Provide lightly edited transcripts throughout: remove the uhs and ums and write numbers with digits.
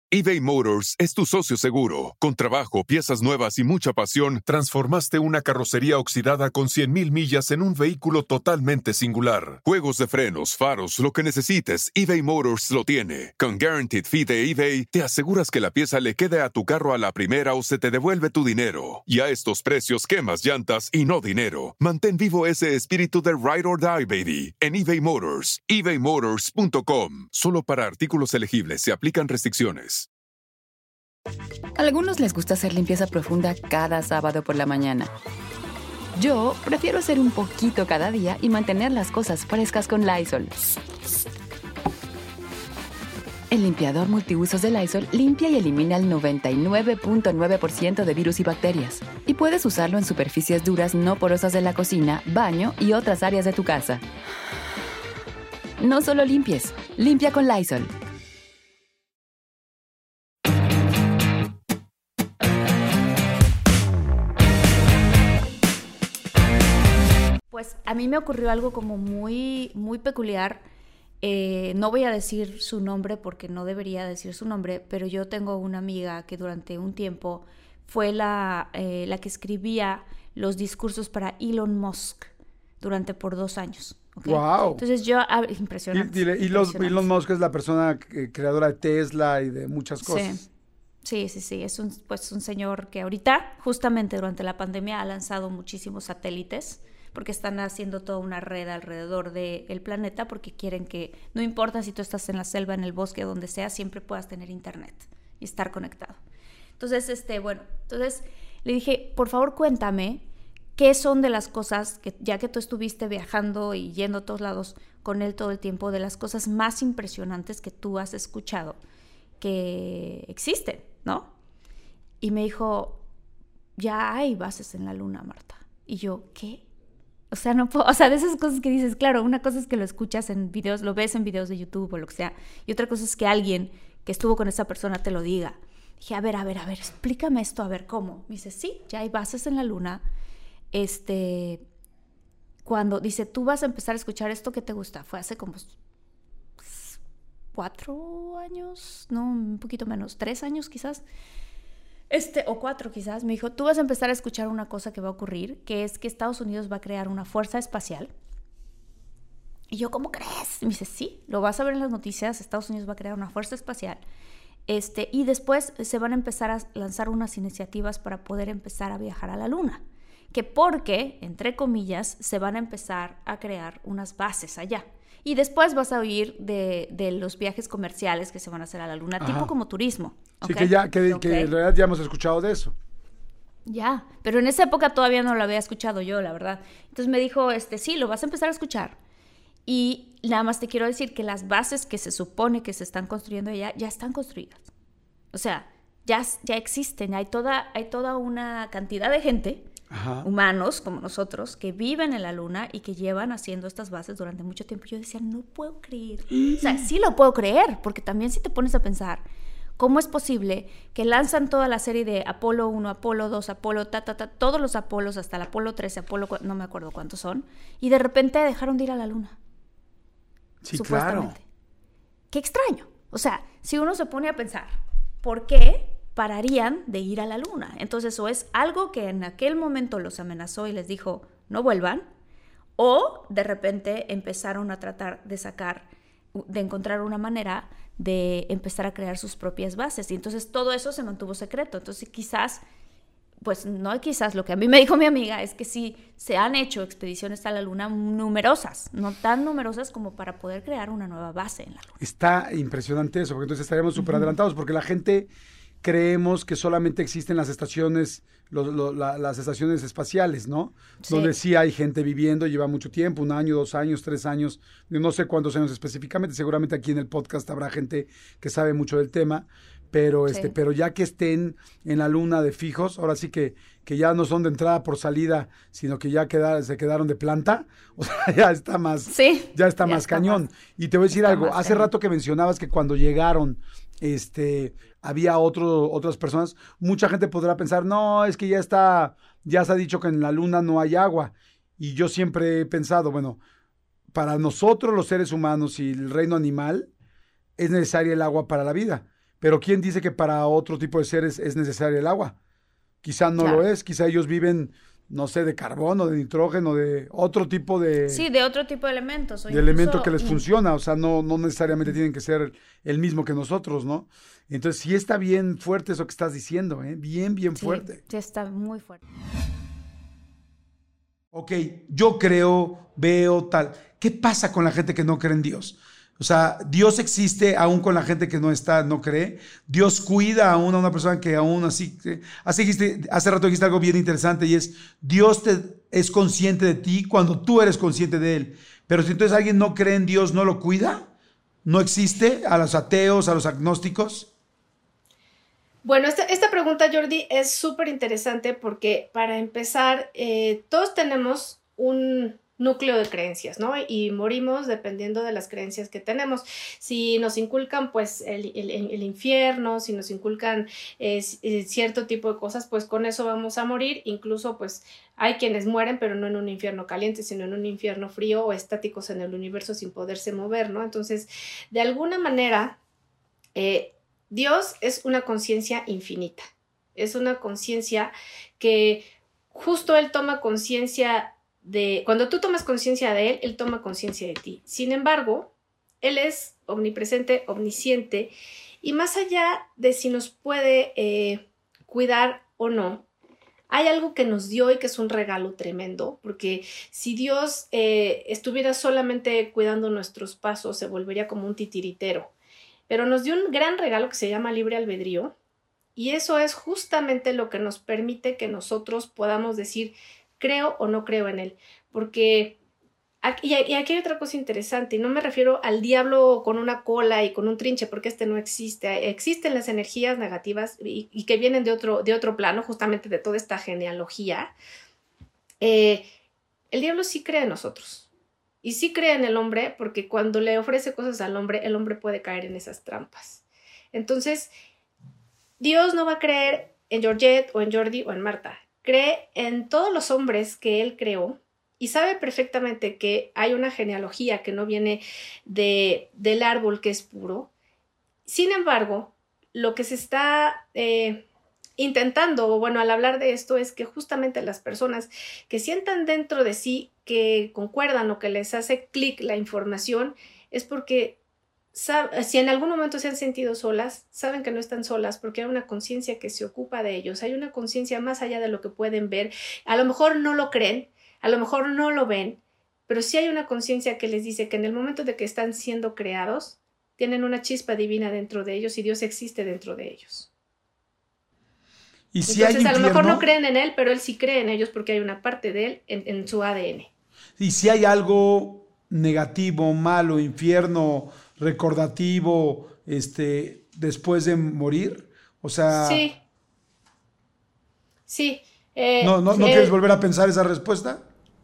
eBay Motors es tu socio seguro. Con trabajo, piezas nuevas y mucha pasión, transformaste una carrocería oxidada con 100,000 millas en un vehículo totalmente singular. Juegos de frenos, faros, lo que necesites, eBay Motors lo tiene. Con Guaranteed Fee de eBay, te aseguras que la pieza le quede a tu carro a la primera o se te devuelve tu dinero. Y a estos precios, quemas llantas y no dinero. Mantén vivo ese espíritu de Ride or Die, baby, en eBay Motors. ebaymotors.com. Solo para artículos elegibles se aplican restricciones. A algunos les gusta hacer limpieza profunda cada sábado por la mañana. Yo prefiero hacer un poquito cada día y mantener las cosas frescas con Lysol. El limpiador multiusos de Lysol limpia y elimina el 99.9% de virus y bacterias. Y puedes usarlo en superficies duras no porosas de la cocina, baño y otras áreas de tu casa. No solo limpies, limpia con Lysol. Pues a mí me ocurrió algo como muy, muy peculiar. No voy a decir su nombre porque no debería decir su nombre, pero yo tengo una amiga que durante un tiempo fue la que escribía los discursos para Elon Musk por 2 años. ¿Okay? Wow. Entonces impresionante. Elon Musk es la persona creadora de Tesla y de muchas cosas. Sí. Es un señor que ahorita, justamente durante la pandemia, ha lanzado muchísimos satélites porque están haciendo toda una red alrededor del planeta porque quieren que, no importa si tú estás en la selva, en el bosque, donde sea, siempre puedas tener internet y estar conectado. Entonces, entonces le dije, por favor, cuéntame qué son de las cosas, que ya que tú estuviste viajando y yendo a todos lados con él todo el tiempo, de las cosas más impresionantes que tú has escuchado que existen, ¿no? Y me dijo, ya hay bases en la luna, Marta. Y yo, ¿qué? O sea, no puedo, de esas cosas que dices, claro, una cosa es que lo escuchas en videos, lo ves en videos de YouTube o lo que sea, y otra cosa es que alguien que estuvo con esa persona te lo diga. Dije, a ver, explícame esto, a ver, ¿cómo? Me dice, sí, ya hay bases en la luna. Cuando dice, tú vas a empezar a escuchar esto que te gusta, fue hace como 4 años, no, un poquito menos, 3 años quizás. O 4 quizás, me dijo, tú vas a empezar a escuchar una cosa que va a ocurrir, que es que Estados Unidos va a crear una fuerza espacial. Y yo, ¿cómo crees? Y me dice, sí, lo vas a ver en las noticias, Estados Unidos va a crear una fuerza espacial. Y después se van a empezar a lanzar unas iniciativas para poder empezar a viajar a la luna. Que porque, entre comillas, se van a empezar a crear unas bases allá. Y después vas a oír de los viajes comerciales que se van a hacer a la luna, Ajá. tipo como turismo. Sí, ¿okay? que en realidad ya hemos escuchado de eso. Ya, pero en esa época todavía no lo había escuchado yo, la verdad. Entonces me dijo, sí, lo vas a empezar a escuchar. Y nada más te quiero decir que las bases que se supone que se están construyendo allá ya están construidas. O sea, ya existen, hay toda una cantidad de gente... Ajá. Humanos como nosotros que viven en la luna y que llevan haciendo estas bases durante mucho tiempo. Yo decía, no puedo creer. O sea, sí lo puedo creer, porque también si te pones a pensar, ¿cómo es posible que lanzan toda la serie de Apolo 1, Apolo 2, Apolo, todos los Apolos hasta el Apolo 13, no me acuerdo cuántos son, y de repente dejaron de ir a la luna? Sí, claro. Qué extraño. O sea, si uno se pone a pensar, ¿por qué pararían de ir a la luna? Entonces, o es algo que en aquel momento los amenazó y les dijo, no vuelvan, o de repente empezaron a tratar de encontrar una manera de empezar a crear sus propias bases. Y entonces todo eso se mantuvo secreto. Entonces, lo que a mí me dijo mi amiga es que sí se han hecho expediciones a la luna numerosas, no tan numerosas como para poder crear una nueva base en la luna. Está impresionante eso, porque entonces estaríamos súper adelantados, porque la gente... creemos que solamente existen las estaciones, las estaciones espaciales, ¿no? Sí. Donde sí hay gente viviendo, lleva mucho tiempo, 1 año, 2 años, 3 años, no sé cuántos años específicamente, seguramente aquí en el podcast habrá gente que sabe mucho del tema, pero sí. Pero ya que estén en la luna de fijos, ahora sí que ya no son de entrada por salida, sino que ya se quedaron de planta, o sea, ya está más, sí, ya está más cañón. Y te voy a decir algo, hace rato que mencionabas que cuando llegaron, había otras personas, mucha gente podrá pensar, no, es que ya se ha dicho que en la luna no hay agua, y yo siempre he pensado, bueno, para nosotros los seres humanos y el reino animal, es necesaria el agua para la vida, pero ¿quién dice que para otro tipo de seres es necesaria el agua? Quizá no lo es, quizá ellos viven, no sé, de carbono, de nitrógeno, de otro tipo de... Sí, de otro tipo de elementos. De elemento que les funciona, o sea, no necesariamente tienen que ser el mismo que nosotros, ¿no? Entonces sí está bien fuerte eso que estás diciendo, ¿eh? Bien fuerte. Sí, está muy fuerte. Ok, yo creo, veo tal. ¿Qué pasa con la gente que no cree en Dios? O sea, Dios existe aún con la gente que no cree. Dios cuida aún a una persona que aún así... Hace rato dijiste algo bien interesante y es, Dios es consciente de ti cuando tú eres consciente de Él. Pero si entonces alguien no cree en Dios, ¿no lo cuida? ¿No existe? ¿A los ateos, a los agnósticos? Bueno, esta pregunta, Jordi, es súper interesante porque para empezar, todos tenemos un núcleo de creencias, ¿no? Y morimos dependiendo de las creencias que tenemos. Si nos inculcan, pues, el infierno, si nos inculcan cierto tipo de cosas, pues con eso vamos a morir. Incluso, pues, hay quienes mueren, pero no en un infierno caliente, sino en un infierno frío o estáticos en el universo sin poderse mover, ¿no? Entonces, de alguna manera, Dios es una conciencia infinita. Es una conciencia que justo Él toma conciencia cuando tú tomas conciencia de Él, Él toma conciencia de ti. Sin embargo, Él es omnipresente, omnisciente, y más allá de si nos puede cuidar o no, hay algo que nos dio y que es un regalo tremendo, porque si Dios estuviera solamente cuidando nuestros pasos, se volvería como un titiritero. Pero nos dio un gran regalo que se llama libre albedrío, y eso es justamente lo que nos permite que nosotros podamos decir creo o no creo en Él, porque aquí hay otra cosa interesante, y no me refiero al diablo con una cola y con un trinche, porque este no existe. Existen las energías negativas y que vienen de otro plano, justamente de toda esta genealogía. El diablo sí cree en nosotros, y sí cree en el hombre, porque cuando le ofrece cosas al hombre, el hombre puede caer en esas trampas. Entonces, Dios no va a creer en Georgette o en Jordi o en Marta. Cree en todos los hombres que Él creó y sabe perfectamente que hay una genealogía que no viene del árbol que es puro. Sin embargo, lo que se está intentando, o bueno, al hablar de esto, es que justamente las personas que sientan dentro de sí que concuerdan o que les hace clic la información, es porque si en algún momento se han sentido solas, saben que no están solas porque hay una conciencia que se ocupa de ellos, hay una conciencia más allá de lo que pueden ver. A lo mejor no lo creen, a lo mejor no lo ven, pero sí hay una conciencia que les dice que en el momento de que están siendo creados, tienen una chispa divina dentro de ellos y Dios existe dentro de ellos. ¿Y si entonces, hay a lo mejor no creen en Él, pero Él sí cree en ellos porque hay una parte de Él en su ADN. ¿Y si hay algo negativo, malo, infierno, recordativo, después de morir? O sea... Sí. Sí. ¿No quieres volver a pensar esa respuesta?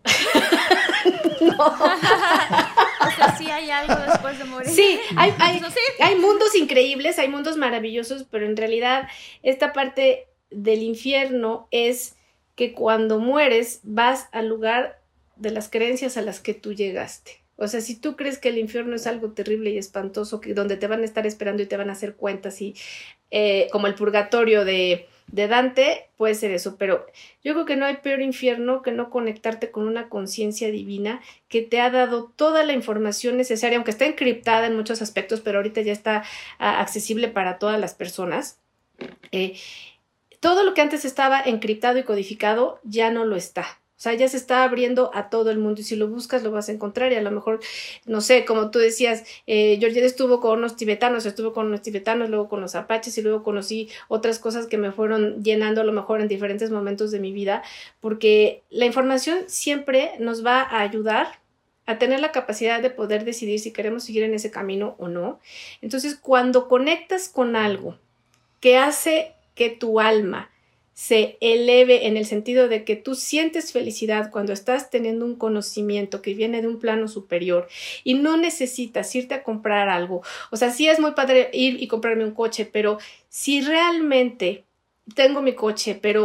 No. O sea, sí hay algo después de morir. Sí, hay mundos increíbles, hay mundos maravillosos, pero en realidad esta parte del infierno es que cuando mueres vas al lugar de las creencias a las que tú llegaste. O sea, si tú crees que el infierno es algo terrible y espantoso, donde te van a estar esperando y te van a hacer cuentas, y como el purgatorio de Dante, puede ser eso, pero yo creo que no hay peor infierno que no conectarte con una conciencia divina que te ha dado toda la información necesaria, aunque está encriptada en muchos aspectos, pero ahorita ya está accesible para todas las personas. Todo lo que antes estaba encriptado y codificado ya no lo está. O sea, ya se está abriendo a todo el mundo, y si lo buscas lo vas a encontrar. Y a lo mejor, no sé, como tú decías, Georgette estuvo con unos tibetanos, luego con los apaches, y luego conocí otras cosas que me fueron llenando a lo mejor en diferentes momentos de mi vida, porque la información siempre nos va a ayudar a tener la capacidad de poder decidir si queremos seguir en ese camino o no. Entonces, cuando conectas con algo que hace que tu alma se eleve, en el sentido de que tú sientes felicidad cuando estás teniendo un conocimiento que viene de un plano superior y no necesitas irte a comprar algo. O sea, sí es muy padre ir y comprarme un coche, pero si realmente tengo mi coche, pero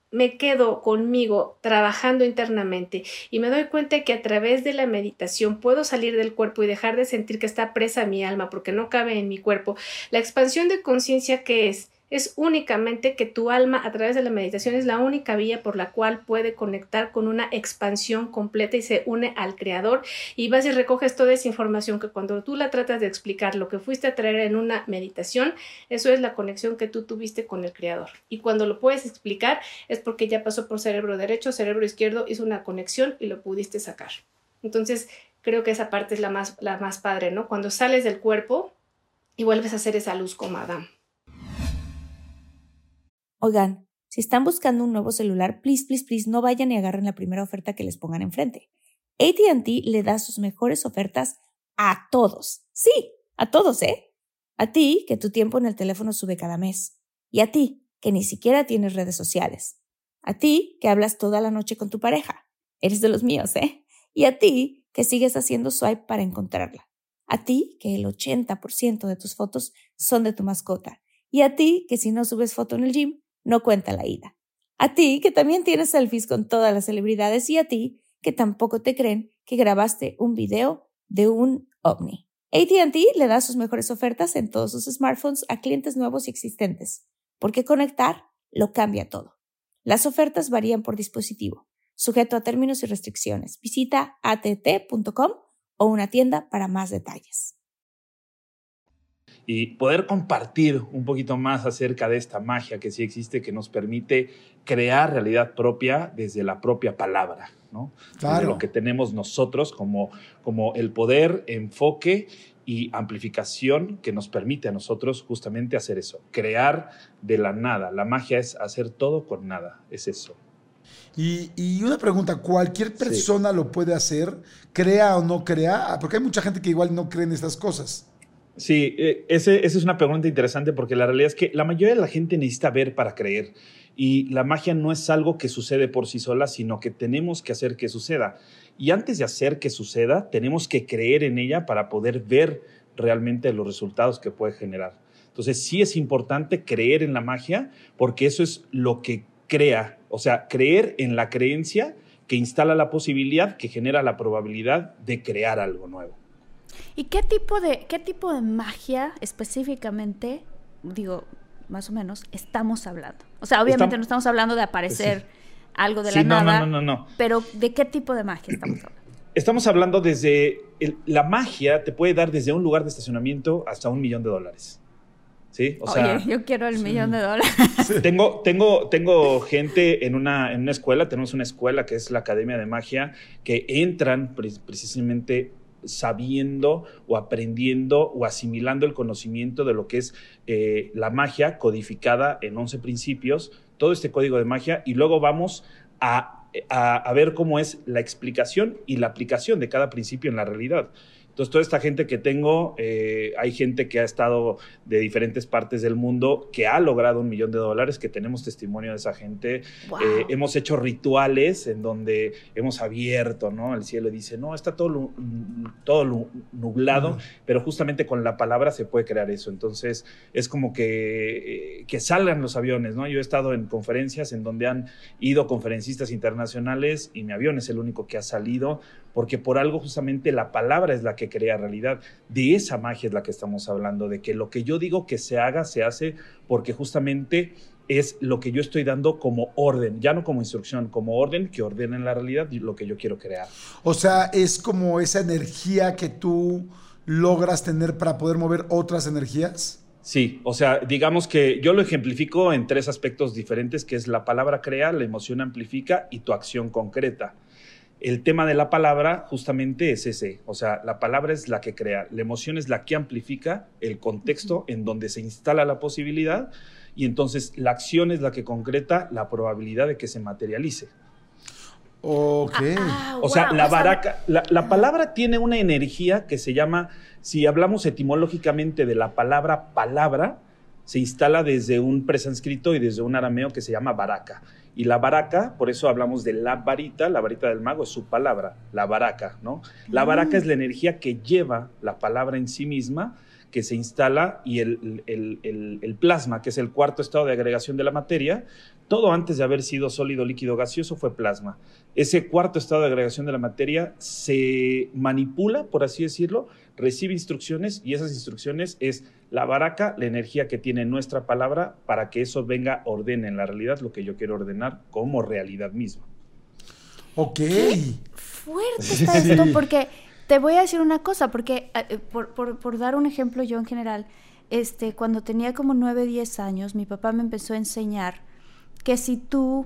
me quedo conmigo trabajando internamente y me doy cuenta que a través de la meditación puedo salir del cuerpo y dejar de sentir que está presa mi alma porque no cabe en mi cuerpo, la expansión de conciencia que es únicamente que tu alma a través de la meditación es la única vía por la cual puede conectar con una expansión completa y se une al creador, y vas y recoges toda esa información que cuando tú la tratas de explicar lo que fuiste a traer en una meditación, eso es la conexión que tú tuviste con el creador, y cuando lo puedes explicar es porque ya pasó por cerebro derecho, cerebro izquierdo, hizo una conexión y lo pudiste sacar. Entonces creo que esa parte es la más padre, ¿no? Cuando sales del cuerpo y vuelves a hacer esa luz como Adán. Oigan, si están buscando un nuevo celular, please, no vayan y agarren la primera oferta que les pongan enfrente. AT&T le da sus mejores ofertas a todos. Sí, a todos, ¿eh? A ti, que tu tiempo en el teléfono sube cada mes. Y a ti, que ni siquiera tienes redes sociales. A ti, que hablas toda la noche con tu pareja. Eres de los míos, ¿eh? Y a ti, que sigues haciendo swipe para encontrarla. A ti, que el 80% de tus fotos son de tu mascota. Y a ti, que si no subes foto en el gym, no cuenta la ida. A ti, que también tienes selfies con todas las celebridades, y a ti, que tampoco te creen que grabaste un video de un ovni. AT&T le da sus mejores ofertas en todos sus smartphones a clientes nuevos y existentes, porque conectar lo cambia todo. Las ofertas varían por dispositivo, sujeto a términos y restricciones. Visita att.com o una tienda para más detalles. Y poder compartir un poquito más acerca de esta magia que sí existe, que nos permite crear realidad propia desde la propia palabra, ¿no? Claro. Desde lo que tenemos nosotros como el poder, enfoque y amplificación que nos permite a nosotros justamente hacer eso, crear de la nada. La magia es hacer todo con nada, es eso. Y una pregunta, ¿cualquier persona lo puede hacer, crea o no crea? Porque hay mucha gente que igual no cree en estas cosas. Sí, esa es una pregunta interesante porque la realidad es que la mayoría de la gente necesita ver para creer, y la magia no es algo que sucede por sí sola, sino que tenemos que hacer que suceda. Y antes de hacer que suceda, tenemos que creer en ella para poder ver realmente los resultados que puede generar. Entonces sí es importante creer en la magia porque eso es lo que crea, o sea, creer en la creencia que instala la posibilidad, que genera la probabilidad de crear algo nuevo. ¿Y qué tipo de magia específicamente, digo, más o menos, estamos hablando? O sea, obviamente no estamos hablando de aparecer algo de la nada. No. Pero ¿de qué tipo de magia estamos hablando? Estamos hablando desde... la magia te puede dar desde un lugar de estacionamiento hasta $1,000,000. ¿Sí? O sea, oye, yo quiero el $1,000,000. Sí. Tengo gente en una escuela, tenemos una escuela que es la Academia de Magia, que entran precisamente sabiendo o aprendiendo o asimilando el conocimiento de lo que es la magia codificada en 11 principios, todo este código de magia, y luego vamos a ver cómo es la explicación y la aplicación de cada principio en la realidad. Entonces, toda esta gente que tengo, hay gente que ha estado de diferentes partes del mundo, que ha logrado $1,000,000, que tenemos testimonio de esa gente. Wow. Hemos hecho rituales en donde hemos abierto, ¿no?, el cielo, y dice, no, está todo nublado, pero justamente con la palabra se puede crear eso. Entonces, es como que salgan los aviones, ¿no? Yo he estado en conferencias en donde han ido conferencistas internacionales y mi avión es el único que ha salido, porque por algo justamente la palabra es la que crea realidad. De esa magia es la que estamos hablando, de que lo que yo digo que se haga, se hace, porque justamente es lo que yo estoy dando como orden, ya no como instrucción, como orden que ordena en la realidad lo que yo quiero crear. O sea, es como esa energía que tú logras tener para poder mover otras energías. Sí, o sea, digamos que yo lo ejemplifico en 3 aspectos diferentes, que es la palabra crea, la emoción amplifica y tu acción concreta. El tema de la palabra justamente es ese, o sea, la palabra es la que crea, la emoción es la que amplifica el contexto en donde se instala la posibilidad, y entonces la acción es la que concreta la probabilidad de que se materialice. Ok. O sea, la palabra tiene una energía que se llama, si hablamos etimológicamente de la palabra, se instala desde un presánscrito y desde un arameo que se llama baraka. Y la baraka, por eso hablamos de la varita del mago, es su palabra, la baraka, ¿no? La baraka es la energía que lleva la palabra en sí misma, que se instala, y el plasma, que es el cuarto estado de agregación de la materia. Todo antes de haber sido sólido, líquido, gaseoso fue plasma. Ese cuarto estado de agregación de la materia se manipula, por así decirlo, recibe instrucciones, y esas instrucciones es la baraca, la energía que tiene nuestra palabra, para que eso venga, ordene en la realidad lo que yo quiero ordenar como realidad misma. Ok. Qué fuerte está esto, porque te voy a decir una cosa, porque por dar un ejemplo yo en general, cuando tenía como 9, 10 años, mi papá me empezó a enseñar que si tú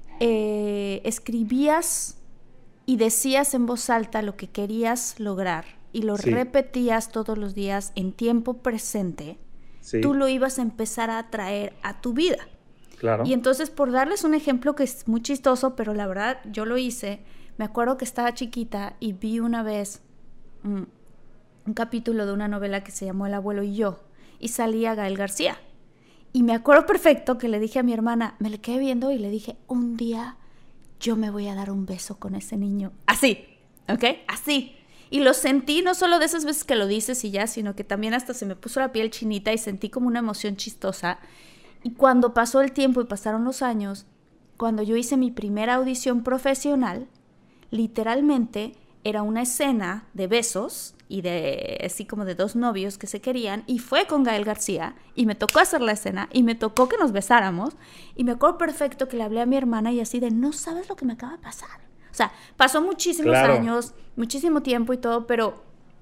escribías y decías en voz alta lo que querías lograr y lo repetías todos los días en tiempo presente, tú lo ibas a empezar a atraer a tu vida. Claro. Y entonces, por darles un ejemplo que es muy chistoso, pero la verdad yo lo hice, me acuerdo que estaba chiquita y vi una vez un capítulo de una novela que se llamó El abuelo y yo, y salía Gael García. Y me acuerdo perfecto que le dije a mi hermana, me le quedé viendo y le dije, un día yo me voy a dar un beso con ese niño. Así, ¿ok? Así. Y lo sentí, no solo de esas veces que lo dices y ya, sino que también hasta se me puso la piel chinita y sentí como una emoción chistosa. Y cuando pasó el tiempo y pasaron los años, cuando yo hice mi primera audición profesional, literalmente era una escena de besos y de así como de dos novios que se querían, y fue con Gael García, y me tocó hacer la escena, y me tocó que nos besáramos, y me acuerdo perfecto que le hablé a mi hermana y así de, no sabes lo que me acaba de pasar. O sea, pasó muchísimos años, muchísimo tiempo y todo, pero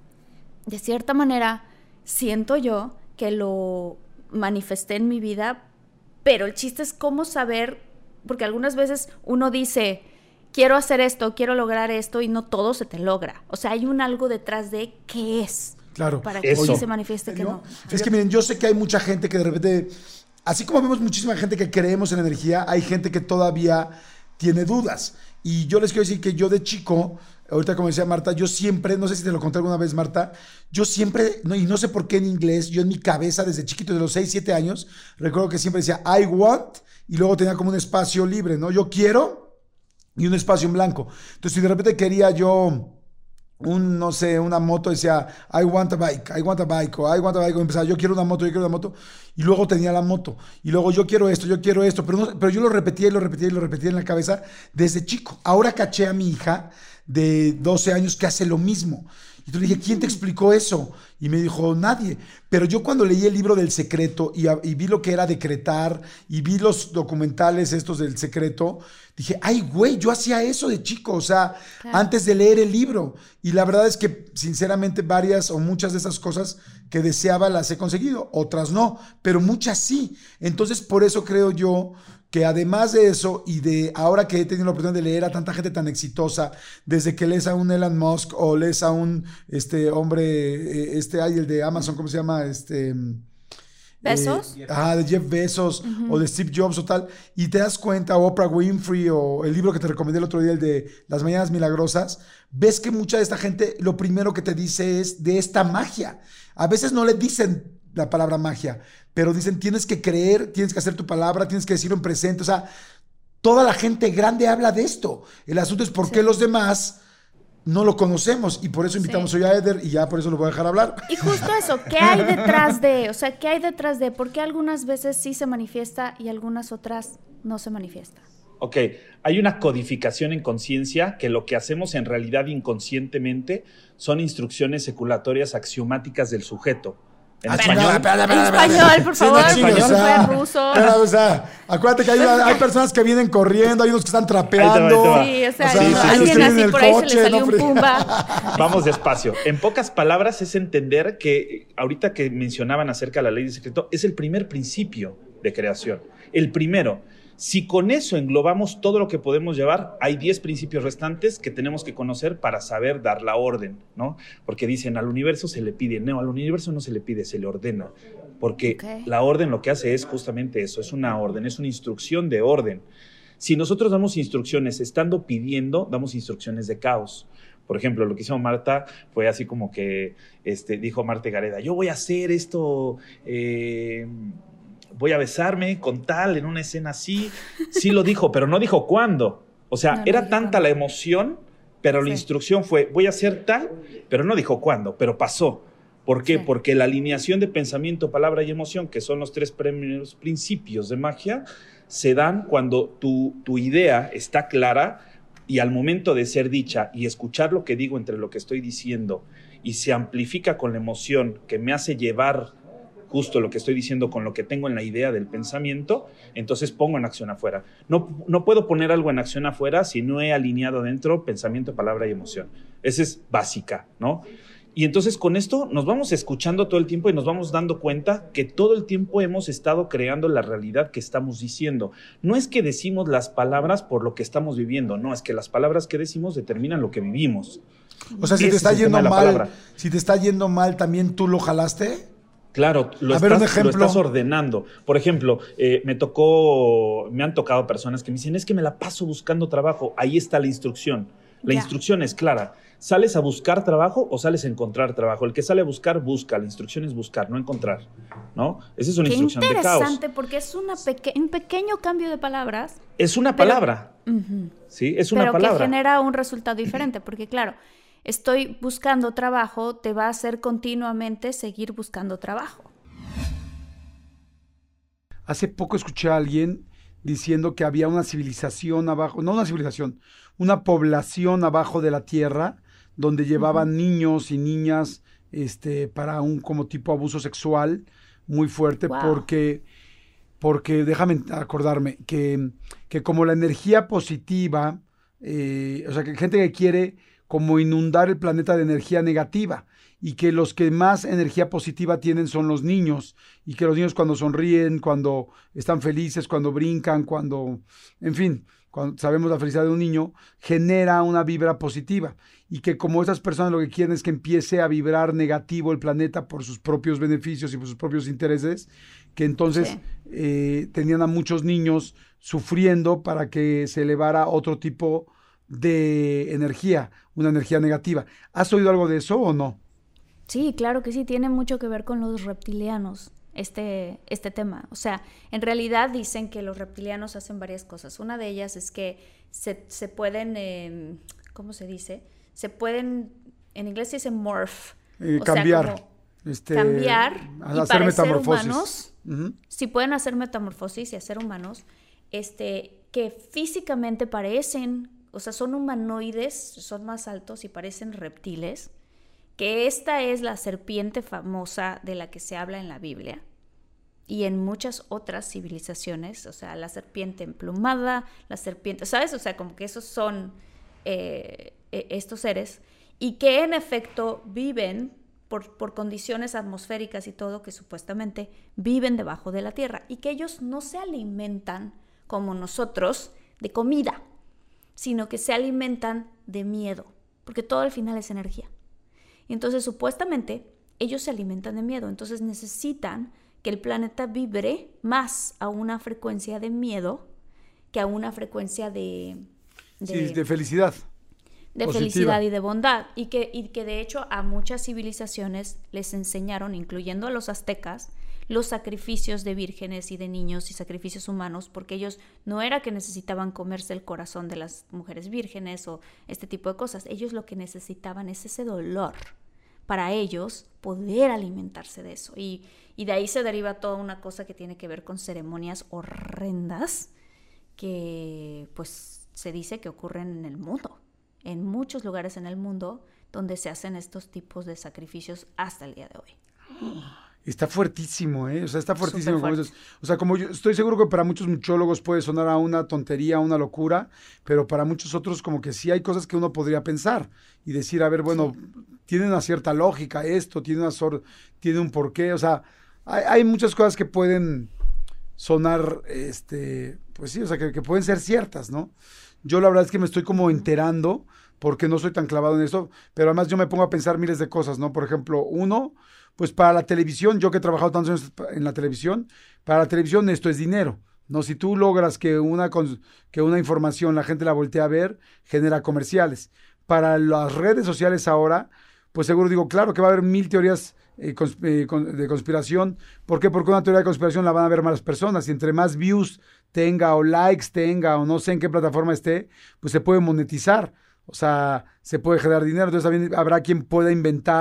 de cierta manera siento yo que lo manifesté en mi vida, pero el chiste es cómo saber, porque algunas veces uno dice, quiero hacer esto, quiero lograr esto, y no todo se te logra. O sea, hay un algo detrás de qué es. Claro. Para que sí se manifieste que no. Es que miren, yo sé que hay mucha gente que de repente, así como vemos muchísima gente que creemos en energía, hay gente que todavía tiene dudas. Y yo les quiero decir que yo de chico, ahorita como decía Marta, yo siempre, no sé si te lo conté alguna vez, Marta, yo siempre, y no sé por qué en inglés, yo en mi cabeza desde chiquito, de los 6, 7 años, recuerdo que siempre decía I want, y luego tenía como un espacio libre, ¿no? Yo quiero, y un espacio en blanco. Entonces, si de repente quería yo no sé, una moto, decía I want a bike, I want a bike, o I want a bike, o empezaba, yo quiero una moto, y luego tenía la moto, y luego yo quiero esto, pero yo lo repetía en la cabeza desde chico. Ahora caché a mi hija de 12 años que hace lo mismo. Y tú le dije, ¿quién te explicó eso? Y me dijo, nadie. Pero yo cuando leí el libro del secreto y vi lo que era decretar, y vi los documentales estos del secreto, dije, ay, güey, yo hacía eso de chico, o sea, antes de leer el libro. Y la verdad es que, sinceramente, varias o muchas de esas cosas que deseaba las he conseguido, otras no, pero muchas sí. Entonces, por eso creo yo que además de eso, y de ahora que he tenido la oportunidad de leer a tanta gente tan exitosa, desde que lees a un Elon Musk o lees a un hombre, el de Amazon, ¿cómo se llama? ¿Bezos? De Jeff Bezos, o de Steve Jobs o tal, y te das cuenta, o Oprah Winfrey, o el libro que te recomendé el otro día, el de Las Mañanas Milagrosas, ves que mucha de esta gente lo primero que te dice es de esta magia. A veces no le dicen la palabra magia, pero dicen, tienes que creer, tienes que hacer tu palabra, tienes que decirlo en presente. O sea, toda la gente grande habla de esto. El asunto es por qué los demás no lo conocemos, y por eso invitamos hoy a Eder, y ya por eso lo voy a dejar hablar. Y justo eso, ¿qué hay detrás de? O sea, ¿qué hay detrás de? ¿Por qué algunas veces sí se manifiesta y algunas otras no se manifiesta? Ok, hay una codificación en conciencia que lo que hacemos en realidad inconscientemente son instrucciones seculatorias axiomáticas del sujeto. En español. En español, por favor. Fue ruso. O sea, acuérdate que hay personas que vienen corriendo, hay unos que están trapeando. Sí, o sea, alguien así por ahí se le salió un pumba. Vamos despacio. En pocas palabras es entender que ahorita que mencionaban acerca de la ley de secreto, es el primer principio de creación. El primero. Si con eso englobamos todo lo que podemos llevar, hay 10 principios restantes que tenemos que conocer para saber dar la orden, ¿no? Porque dicen, al universo se le pide. No, al universo no se le pide, se le ordena. Porque la orden lo que hace es justamente eso, es una orden, es una instrucción de orden. Si nosotros damos instrucciones estando pidiendo, damos instrucciones de caos. Por ejemplo, lo que hizo Marta fue así como que dijo Marta Gareda, yo voy a hacer esto... voy a besarme con tal en una escena así. Sí lo dijo, pero no dijo cuándo. O sea, era tanta la emoción, pero la instrucción fue, voy a hacer tal, pero no dijo cuándo, pero pasó. ¿Por qué? Sí. Porque la alineación de pensamiento, palabra y emoción, que son los 3 primeros principios de magia, se dan cuando tu idea está clara y al momento de ser dicha y escuchar lo que digo entre lo que estoy diciendo y se amplifica con la emoción que me hace llevar justo lo que estoy diciendo con lo que tengo en la idea del pensamiento, entonces pongo en acción afuera. No puedo poner algo en acción afuera si no he alineado dentro pensamiento, palabra y emoción. Esa es básica, ¿no? Y entonces con esto nos vamos escuchando todo el tiempo y nos vamos dando cuenta que todo el tiempo hemos estado creando la realidad que estamos diciendo. No es que decimos las palabras por lo que estamos viviendo, no, es que las palabras que decimos determinan lo que vivimos. O sea, si te está yendo mal, ¿también tú lo jalaste? Claro, lo estás ordenando. Por ejemplo, me han tocado personas que me dicen, es que me la paso buscando trabajo. Ahí está la instrucción. La instrucción es clara. ¿Sales a buscar trabajo o sales a encontrar trabajo? El que sale a buscar, busca. La instrucción es buscar, no encontrar, ¿no? Esa es una instrucción de caos. Qué interesante, porque es un pequeño cambio de palabras. Es una palabra. Sí, es una palabra. Pero que genera un resultado diferente, porque claro, estoy buscando trabajo, te va a hacer continuamente seguir buscando trabajo. Hace poco escuché a alguien diciendo que había una civilización abajo, no una civilización, una población abajo de la tierra donde llevaban niños y niñas para un como tipo abuso sexual muy fuerte. Wow. Porque déjame acordarme que como la energía positiva, o sea, que gente que quiere como inundar el planeta de energía negativa y que los que más energía positiva tienen son los niños y que los niños cuando sonríen, cuando están felices, cuando brincan, en fin, cuando sabemos la felicidad de un niño, genera una vibra positiva y que como esas personas lo que quieren es que empiece a vibrar negativo el planeta por sus propios beneficios y por sus propios intereses, que entonces tenían a muchos niños sufriendo para que se elevara otro tipo de energía, una energía negativa. ¿Has oído algo de eso o no? Sí, claro que sí, tiene mucho que ver con los reptilianos, este tema. O sea, en realidad dicen que los reptilianos hacen varias cosas. Una de ellas es que se pueden, ¿cómo se dice? Se pueden, en inglés se dice morph. Cambiar. Cambiar y hacer metamorfosis. Humanos, si pueden hacer metamorfosis y hacer humanos, que físicamente parecen, o sea, son humanoides, son más altos y parecen reptiles, que esta es la serpiente famosa de la que se habla en la Biblia y en muchas otras civilizaciones, o sea, la serpiente emplumada, la serpiente, ¿sabes? O sea, como que esos son estos seres y que en efecto viven por condiciones atmosféricas y todo, que supuestamente viven debajo de la tierra y que ellos no se alimentan como nosotros de comida, sino que se alimentan de miedo, porque todo al final es energía. Y entonces, supuestamente, ellos se alimentan de miedo, entonces necesitan que el planeta vibre más a una frecuencia de miedo que a una frecuencia de felicidad. De positiva. Felicidad y de bondad. Y que de hecho a muchas civilizaciones les enseñaron, incluyendo a los aztecas, los sacrificios de vírgenes y de niños y sacrificios humanos, porque ellos no era que necesitaban comerse el corazón de las mujeres vírgenes o este tipo de cosas. Ellos lo que necesitaban es ese dolor para ellos poder alimentarse de eso. Y de ahí se deriva toda una cosa que tiene que ver con ceremonias horrendas que pues se dice que ocurren en el mundo, en muchos lugares en el mundo donde se hacen estos tipos de sacrificios hasta el día de hoy. Está fuertísimo, ¿eh? O sea, está fuertísimo. Como dices. O sea, como yo estoy seguro que para muchos muchólogos puede sonar a una tontería, a una locura, pero para muchos otros como que sí hay cosas que uno podría pensar y decir, a ver, bueno, tiene una cierta lógica esto, tiene un porqué, o sea, hay muchas cosas que pueden sonar, pues sí, o sea, que pueden ser ciertas, ¿no? Yo la verdad es que me estoy como enterando porque no soy tan clavado en esto, pero además yo me pongo a pensar miles de cosas, ¿no? Por ejemplo, pues para la televisión, yo que he trabajado tantos años en la televisión, para la televisión esto es dinero, ¿no? Si tú logras que una información la gente la voltee a ver, genera comerciales. Para las redes sociales ahora, pues seguro digo, claro que va a haber 1000 teorías de conspiración. ¿Por qué? Porque una teoría de conspiración la van a ver más personas y entre más views tenga o likes tenga o no sé en qué plataforma esté, pues se puede monetizar, o sea, se puede generar dinero. Entonces también habrá quien pueda inventar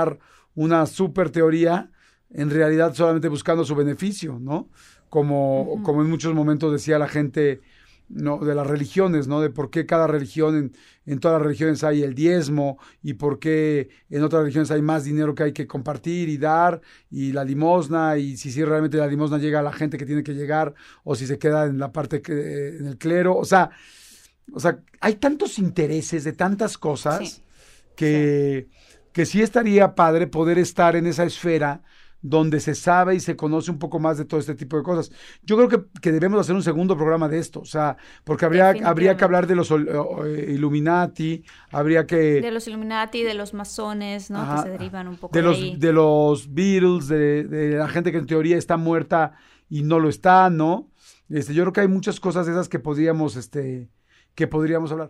una super teoría, en realidad solamente buscando su beneficio, ¿no? Como en muchos momentos decía la gente, ¿no?, de las religiones, ¿no? De por qué cada religión, en todas las religiones hay el diezmo, y por qué en otras religiones hay más dinero que hay que compartir y dar, y la limosna, y si realmente la limosna llega a la gente que tiene que llegar, o si se queda en la parte en el clero. O sea, hay tantos intereses de tantas cosas que sí estaría padre poder estar en esa esfera donde se sabe y se conoce un poco más de todo este tipo de cosas. Yo creo que debemos hacer un segundo programa de esto, o sea, porque habría que hablar de los Illuminati, de los Illuminati, de los masones, ¿no? Ajá, que se derivan un poco de ahí. De los Beatles, de la gente que en teoría está muerta y no lo está, ¿no? Yo creo que hay muchas cosas de esas que podríamos hablar.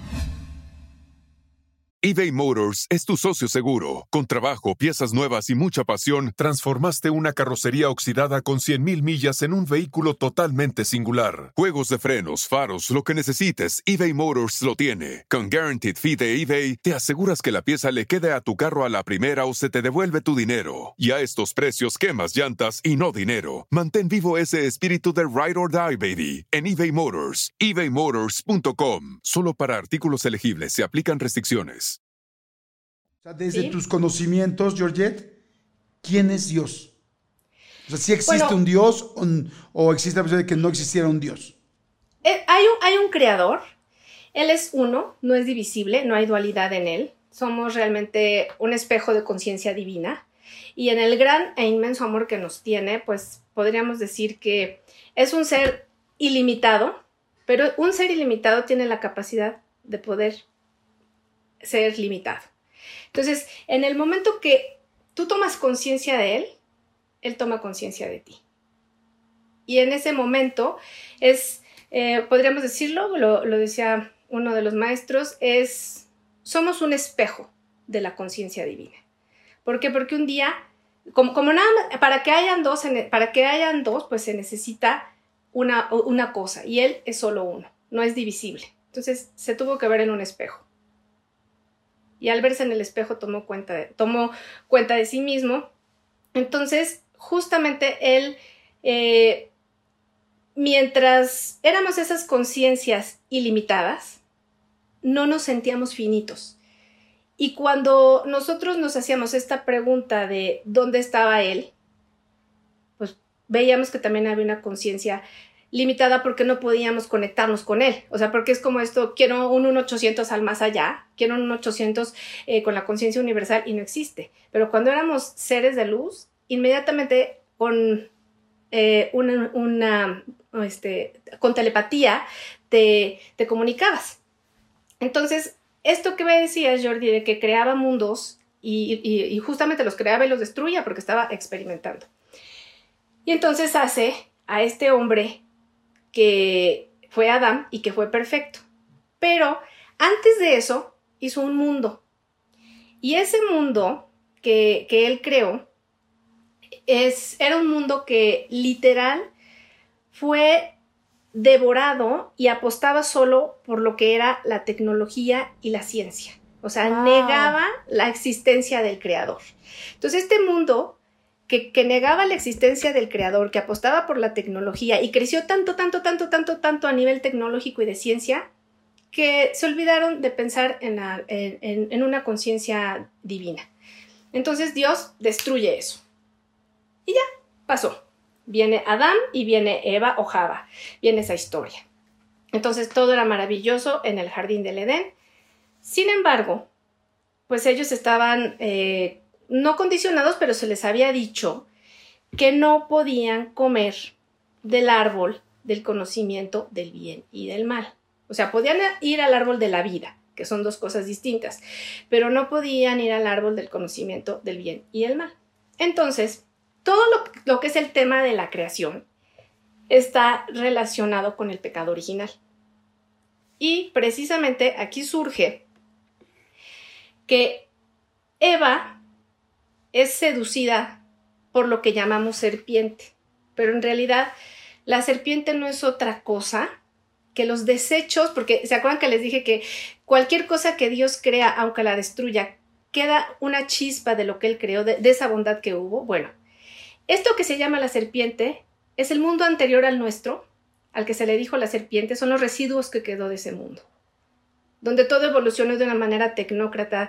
eBay Motors es tu socio seguro. Con trabajo, piezas nuevas y mucha pasión, transformaste una carrocería oxidada con 100,000 millas en un vehículo totalmente singular. Juegos de frenos, faros, lo que necesites, eBay Motors lo tiene. Con Guaranteed Fee de eBay, te aseguras que la pieza le quede a tu carro a la primera o se te devuelve tu dinero. Y a estos precios, quemas llantas y no dinero. Mantén vivo ese espíritu de Ride or Die, baby, en eBay Motors. ebaymotors.com. Solo para artículos elegibles se aplican restricciones. Desde tus conocimientos, Georgette, ¿quién es Dios? O sea, ¿sí existe un Dios o existe la posibilidad de que no existiera un Dios? Hay un creador, Él es uno, no es divisible, no hay dualidad en Él. Somos realmente un espejo de conciencia divina. Y en el gran e inmenso amor que nos tiene, pues podríamos decir que es un ser ilimitado, pero un ser ilimitado tiene la capacidad de poder ser limitado. Entonces, en el momento que tú tomas conciencia de Él toma conciencia de ti. Y en ese momento podríamos decirlo, lo decía uno de los maestros, somos un espejo de la conciencia divina. ¿Por qué? Porque un día, como nada más, para que hayan dos, pues se necesita una cosa, y Él es solo uno, no es divisible. Entonces, se tuvo que ver en un espejo. Y al verse en el espejo tomó cuenta de sí mismo. Entonces, justamente Él, mientras éramos esas conciencias ilimitadas, no nos sentíamos finitos. Y cuando nosotros nos hacíamos esta pregunta de dónde estaba Él, pues veíamos que también había una conciencia limitada porque no podíamos conectarnos con Él. O sea, porque es como esto, quiero un 1-800 al más allá, quiero un 1-800 con la conciencia universal, y no existe. Pero cuando éramos seres de luz, inmediatamente con con telepatía te comunicabas. Entonces, esto que me decías, Jordi, de que creaba mundos y justamente los creaba y los destruía porque estaba experimentando. Y entonces hace a este hombre que fue Adán y que fue perfecto. Pero antes de eso hizo un mundo. Y ese mundo que él creó era un mundo que literal fue devorado y apostaba solo por lo que era la tecnología y la ciencia. O sea, negaba la existencia del creador. Entonces, este mundo que negaba la existencia del creador, que apostaba por la tecnología y creció tanto a nivel tecnológico y de ciencia, que se olvidaron de pensar en una conciencia divina. Entonces Dios destruye eso. Y ya, pasó. Viene Adán y viene Eva o Java. Viene esa historia. Entonces todo era maravilloso en el jardín del Edén. Sin embargo, pues ellos estaban no condicionados, pero se les había dicho que no podían comer del árbol del conocimiento del bien y del mal. O sea, podían ir al árbol de la vida, que son dos cosas distintas, pero no podían ir al árbol del conocimiento del bien y el mal. Entonces, todo lo que es el tema de la creación está relacionado con el pecado original. Y precisamente aquí surge que Eva es seducida por lo que llamamos serpiente, pero en realidad la serpiente no es otra cosa que los desechos, porque ¿se acuerdan que les dije que cualquier cosa que Dios crea, aunque la destruya, queda una chispa de lo que él creó, de esa bondad que hubo. Bueno, esto que se llama la serpiente es el mundo anterior al nuestro, al que se le dijo la serpiente, son los residuos que quedó de ese mundo, donde todo evolucionó de una manera tecnócrata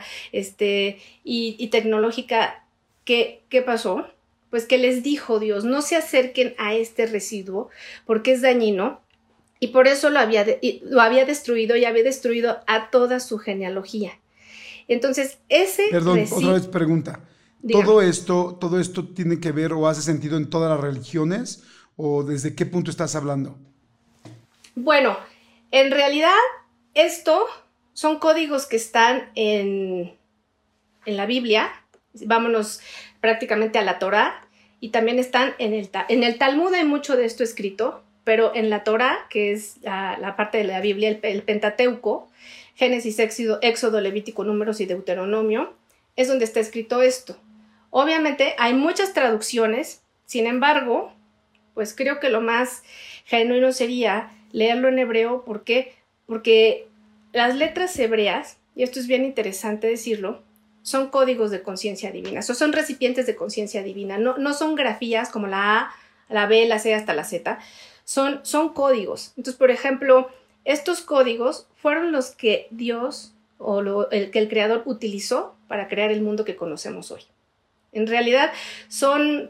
y tecnológica. ¿Qué pasó? Pues que les dijo Dios, no se acerquen a este residuo porque es dañino, y por eso lo había destruido, y había destruido a toda su genealogía. Entonces, Perdón, otra vez pregunta. ¿Todo esto tiene que ver o hace sentido en todas las religiones? ¿O desde qué punto estás hablando? Bueno, en realidad esto son códigos que están en la Biblia. Vámonos prácticamente a la Torá, y también están en el Talmud. Hay mucho de esto escrito, pero en la Torá, que es la parte de la Biblia, el Pentateuco, Génesis, Éxodo, Levítico, Números y Deuteronomio, es donde está escrito esto. Obviamente hay muchas traducciones, sin embargo, pues creo que lo más genuino sería leerlo en hebreo. ¿Por qué? Porque las letras hebreas, y esto es bien interesante decirlo, son códigos de conciencia divina, son recipientes de conciencia divina, no son grafías como la A, la B, la C hasta la Z, son códigos. Entonces, por ejemplo, estos códigos fueron los que Dios que el Creador utilizó para crear el mundo que conocemos hoy. En realidad son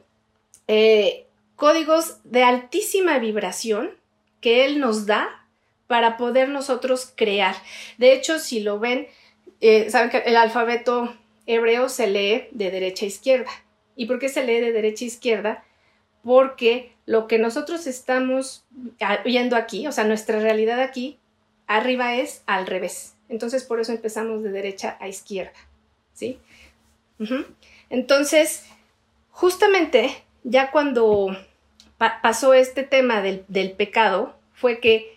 códigos de altísima vibración que Él nos da para poder nosotros crear. De hecho, si lo ven, saben que el alfabeto hebreo se lee de derecha a izquierda. ¿Y por qué se lee de derecha a izquierda? Porque lo que nosotros estamos viendo aquí, o sea, nuestra realidad aquí, arriba es al revés. Entonces, por eso empezamos de derecha a izquierda, ¿sí? Entonces, justamente, ya cuando pasó este tema del pecado, fue que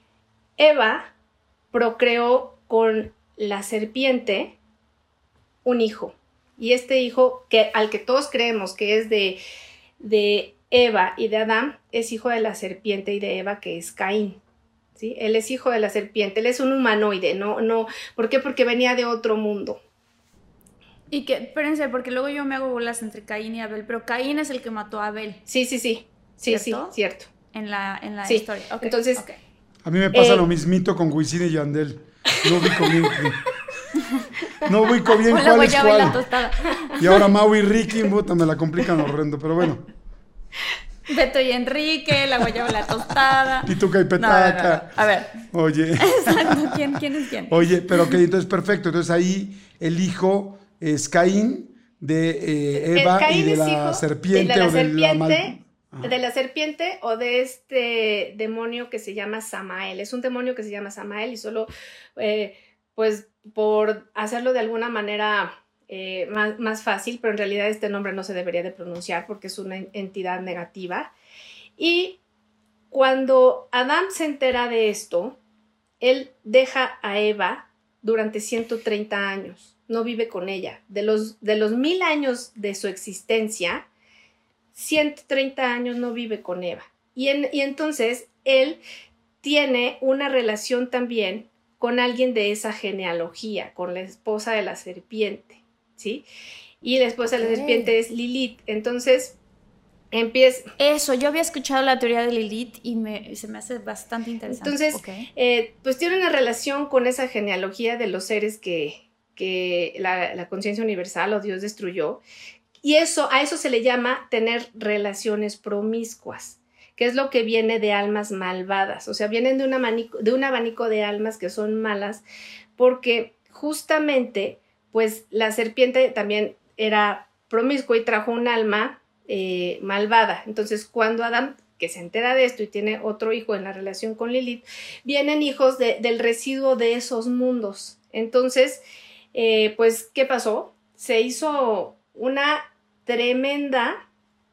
Eva procreó con la serpiente un hijo. Y este hijo, al que todos creemos que es de Eva y de Adán, es hijo de la serpiente y de Eva, que es Caín. ¿Sí? Él es hijo de la serpiente, él es un humanoide, no. ¿Por qué? Porque venía de otro mundo. Y que, espérense, porque luego yo me hago bolas entre Caín y Abel, pero Caín es el que mató a Abel. Sí. ¿Cierto? Sí, cierto. En la sí. historia. Okay. Entonces, okay. A mí me pasa lo mismito con Wisin y Yandel. No ubico bien. No ubico bien cuál es cuál. Y ahora Mau y Ricky, puta, me la complican horrendo, pero bueno. Beto y Enrique, la guayaba la tostada. Pituca y Petaca. No. A ver. Oye. Exacto. ¿Quién es quién? Oye, pero ok, entonces perfecto. Entonces ahí el hijo es Caín de Eva y de la serpiente. De la serpiente o de este demonio que se llama Samael. Es un demonio que se llama Samael, y solo pues por hacerlo de alguna manera más fácil, pero en realidad este nombre no se debería de pronunciar porque es una entidad negativa. Y cuando Adán se entera de esto, él deja a Eva durante 130 años, no vive con ella. De los 1000 años de su existencia, 130 años no vive con Eva. Y entonces él tiene una relación también con alguien de esa genealogía, con la esposa de la serpiente, ¿sí? Y la esposa de la serpiente es Lilith. Entonces empieza... Eso, yo había escuchado la teoría de Lilith y se me hace bastante interesante. Entonces, pues tiene una relación con esa genealogía de los seres que la conciencia universal o Dios destruyó. Y a eso se le llama tener relaciones promiscuas, que es lo que viene de almas malvadas. O sea, vienen de un abanico de almas que son malas, porque justamente, pues, la serpiente también era promiscua y trajo un alma malvada. Entonces, cuando Adán, que se entera de esto y tiene otro hijo en la relación con Lilith, vienen hijos del residuo de esos mundos. Entonces, pues, ¿qué pasó? Se hizo una tremenda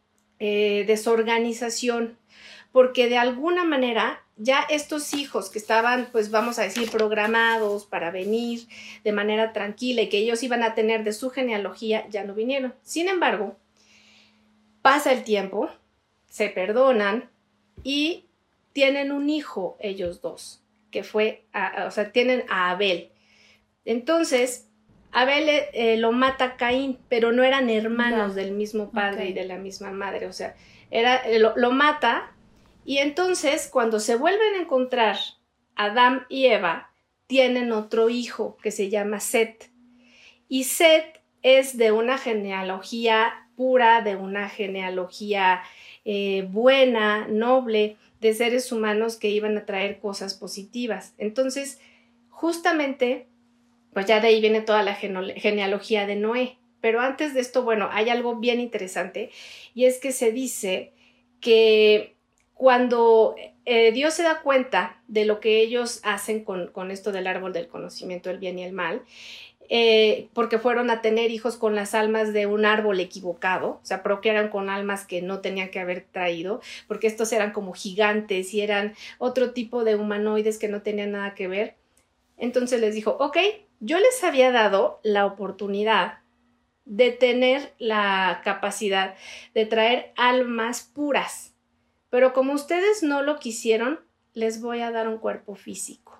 desorganización, porque de alguna manera ya estos hijos que estaban, pues vamos a decir, programados para venir de manera tranquila y que ellos iban a tener de su genealogía, ya no vinieron. Sin embargo, pasa el tiempo, se perdonan y tienen un hijo ellos dos, que tienen a Abel. Entonces, Abel lo mata Caín, pero no eran hermanos del mismo padre y de la misma madre, o sea, lo mata, y entonces cuando se vuelven a encontrar Adán y Eva, tienen otro hijo que se llama Set, y Set es de una genealogía pura, de una genealogía buena, noble, de seres humanos que iban a traer cosas positivas. Entonces, justamente, pues ya de ahí viene toda la genealogía de Noé. Pero antes de esto, bueno, hay algo bien interesante, y es que se dice que cuando Dios se da cuenta de lo que ellos hacen con esto del árbol del conocimiento del bien y el mal, porque fueron a tener hijos con las almas de un árbol equivocado, o sea, procrearon con almas que no tenían que haber traído, porque estos eran como gigantes y eran otro tipo de humanoides que no tenían nada que ver. Entonces les dijo, ok, yo les había dado la oportunidad de tener la capacidad de traer almas puras, pero como ustedes no lo quisieron, les voy a dar un cuerpo físico.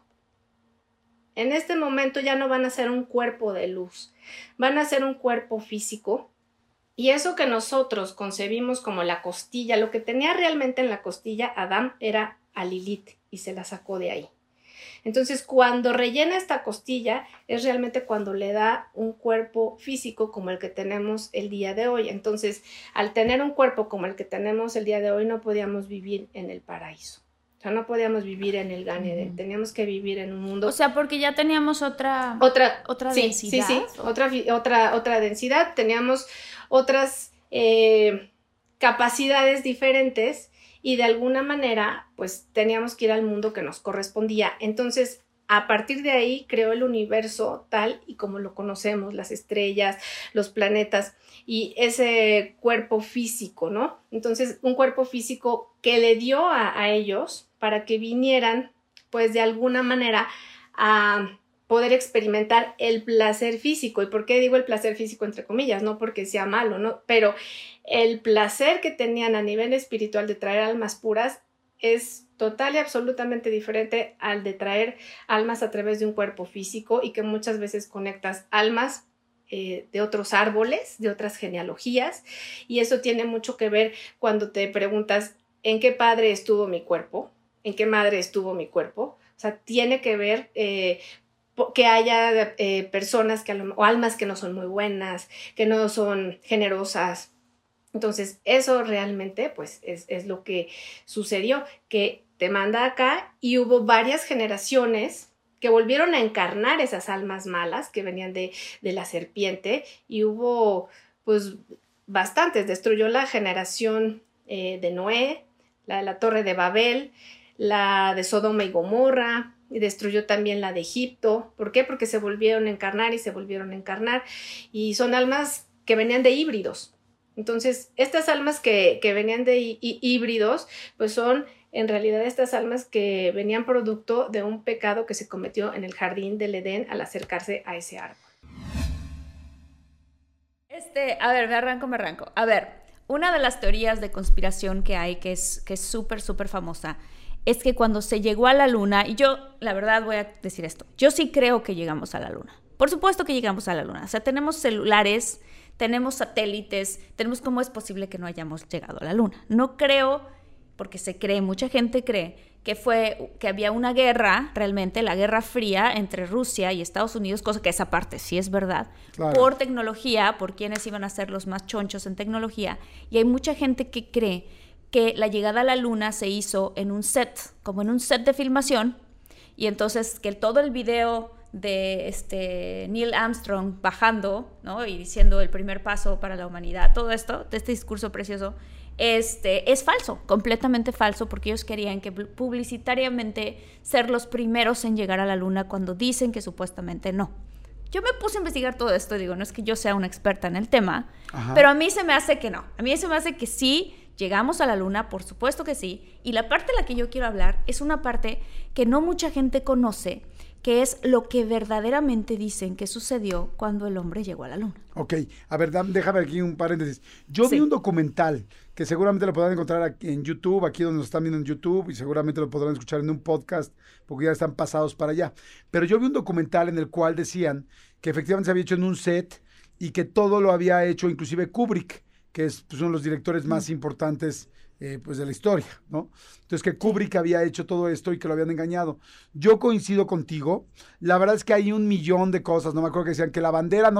En este momento ya no van a ser un cuerpo de luz, van a ser un cuerpo físico, y eso que nosotros concebimos como la costilla, lo que tenía realmente en la costilla Adán era a Lilith, y se la sacó de ahí. Entonces, cuando rellena esta costilla, es realmente cuando le da un cuerpo físico como el que tenemos el día de hoy. Entonces, al tener un cuerpo como el que tenemos el día de hoy, no podíamos vivir en el paraíso. O sea, no podíamos vivir en el Gan Eden, teníamos que vivir en un mundo... O sea, porque ya teníamos otra sí, densidad. Sí, otra densidad, teníamos otras capacidades diferentes, y de alguna manera, pues, teníamos que ir al mundo que nos correspondía. Entonces, a partir de ahí, creó el universo tal y como lo conocemos, las estrellas, los planetas, y ese cuerpo físico, ¿no? Entonces, un cuerpo físico que le dio a ellos para que vinieran, pues, de alguna manera a poder experimentar el placer físico. ¿Y por qué digo el placer físico entre comillas? No porque sea malo, ¿no? Pero el placer que tenían a nivel espiritual de traer almas puras es total y absolutamente diferente al de traer almas a través de un cuerpo físico, y que muchas veces conectas almas de otros árboles, de otras genealogías, y eso tiene mucho que ver cuando te preguntas ¿en qué padre estuvo mi cuerpo? ¿En qué madre estuvo mi cuerpo? O sea, tiene que ver que haya personas o almas que no son muy buenas, que no son generosas. Entonces, eso realmente, pues, es lo que sucedió, que te manda acá, y hubo varias generaciones que volvieron a encarnar esas almas malas que venían de la serpiente, y hubo, pues, bastantes. Destruyó la generación de Noé, la de la Torre de Babel, la de Sodoma y Gomorra, y destruyó también la de Egipto. ¿Por qué? Porque se volvieron a encarnar y se volvieron a encarnar, y son almas que venían de híbridos. Entonces, estas almas que venían de híbridos, pues son en realidad estas almas que venían producto de un pecado que se cometió en el jardín del Edén al acercarse a ese árbol. A ver, me arranco. A ver, una de las teorías de conspiración que hay, que es súper, súper famosa, es que cuando se llegó a la luna, y yo, la verdad, voy a decir esto, yo sí creo que llegamos a la luna. Por supuesto que llegamos a la luna. O sea, tenemos celulares, tenemos satélites, ¿cómo es posible que no hayamos llegado a la luna? No creo, porque mucha gente cree que había una guerra, realmente, la Guerra Fría entre Rusia y Estados Unidos, cosa que esa parte sí es verdad, claro, por tecnología, por quienes iban a ser los más chonchos en tecnología, y hay mucha gente que cree que la llegada a la luna se hizo en un set, como en un set de filmación, y entonces que todo el video de Neil Armstrong bajando, ¿no?, y diciendo el primer paso para la humanidad, todo esto, de este discurso precioso, es falso, completamente falso, porque ellos querían que publicitariamente ser los primeros en llegar a la luna, cuando dicen que supuestamente no. Yo me puse a investigar todo esto, digo, no es que yo sea una experta en el tema, ajá, pero a mí se me hace que no, a mí se me hace que sí llegamos a la luna, por supuesto que sí, y la parte de la que yo quiero hablar es una parte que no mucha gente conoce, que es lo que verdaderamente dicen que sucedió cuando el hombre llegó a la luna. Ok, a ver, déjame aquí un paréntesis. Yo vi un documental que seguramente lo podrán encontrar aquí en YouTube, aquí donde nos están viendo en YouTube, y seguramente lo podrán escuchar en un podcast, porque ya están pasados para allá. Pero yo vi un documental en el cual decían que efectivamente se había hecho en un set y que todo lo había hecho inclusive Kubrick, que es pues, uno de los directores más importantes pues de la historia, ¿no? Entonces que Kubrick había hecho todo esto y que lo habían engañado. Yo coincido contigo. La verdad es que hay un millón de cosas, no me acuerdo que decían que la bandera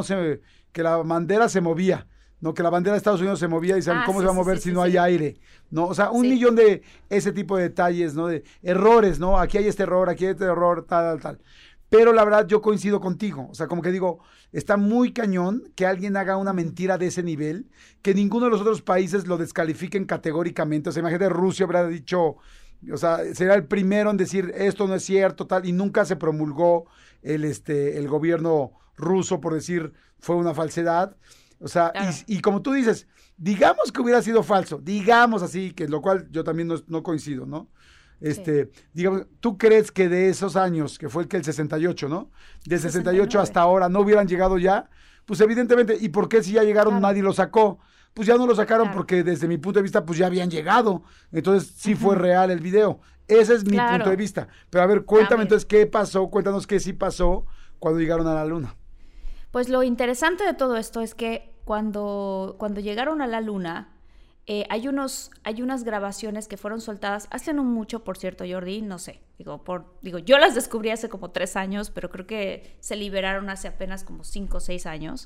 se movía, ¿no? Que la bandera de Estados Unidos se movía y decían, ¿cómo se va a mover si no hay aire? ¿No? O sea, un millón de ese tipo de detalles, ¿no? De errores, ¿no? Aquí hay este error, tal. Pero la verdad yo coincido contigo, o sea, como que digo, está muy cañón que alguien haga una mentira de ese nivel, que ninguno de los otros países lo descalifiquen categóricamente. O sea, imagínate, Rusia habrá dicho, o sea, será el primero en decir esto no es cierto, tal, y nunca se promulgó el gobierno ruso por decir fue una falsedad. O sea, claro. y como tú dices, digamos que hubiera sido falso, digamos así, que lo cual yo también no coincido, ¿no? Digamos, ¿tú crees que de esos años, que fue el 68, ¿no? De 68 hasta ahora, no hubieran llegado ya? Pues evidentemente, ¿y por qué si ya llegaron nadie lo sacó? Pues ya no lo sacaron porque desde mi punto de vista, pues ya habían llegado. Entonces sí fue real el video. Ese es mi punto de vista. Pero a ver, cuéntame entonces qué pasó, cuéntanos qué sí pasó cuando llegaron a la luna. Pues lo interesante de todo esto es que cuando llegaron a la luna, hay unas grabaciones que fueron soltadas hace no mucho, por cierto, Jordi, no sé, yo las descubrí hace como 3 años, pero creo que se liberaron hace apenas como 5 o 6 años,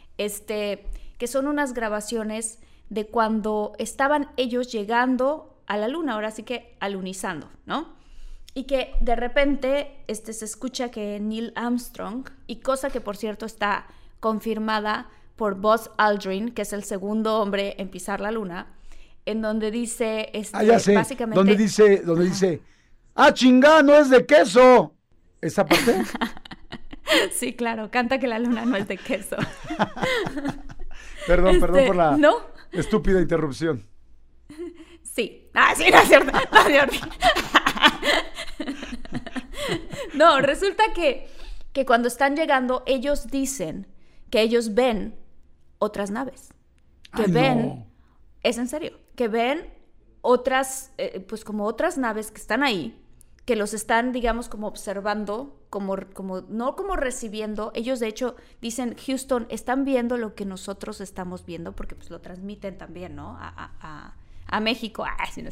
que son unas grabaciones de cuando estaban ellos llegando a la luna, ahora sí que alunizando, ¿no? Y que de repente se escucha que Neil Armstrong, y cosa que por cierto está confirmada por Buzz Aldrin, que es el segundo hombre en pisar la luna, en donde dice, ya sé, básicamente... Donde dice, ¡ah, chingá, no es de queso! ¿Esa parte? Sí, claro, canta que la luna no es de queso. Perdón por la estúpida interrupción. Sí. Sí, no es cierto. No, resulta que cuando están llegando, ellos dicen que ellos ven otras naves, es en serio, que ven otras, pues como otras naves que están ahí, que los están, digamos, como observando, no como recibiendo. Ellos de hecho dicen, Houston, están viendo lo que nosotros estamos viendo, porque pues lo transmiten también, ¿no? A México,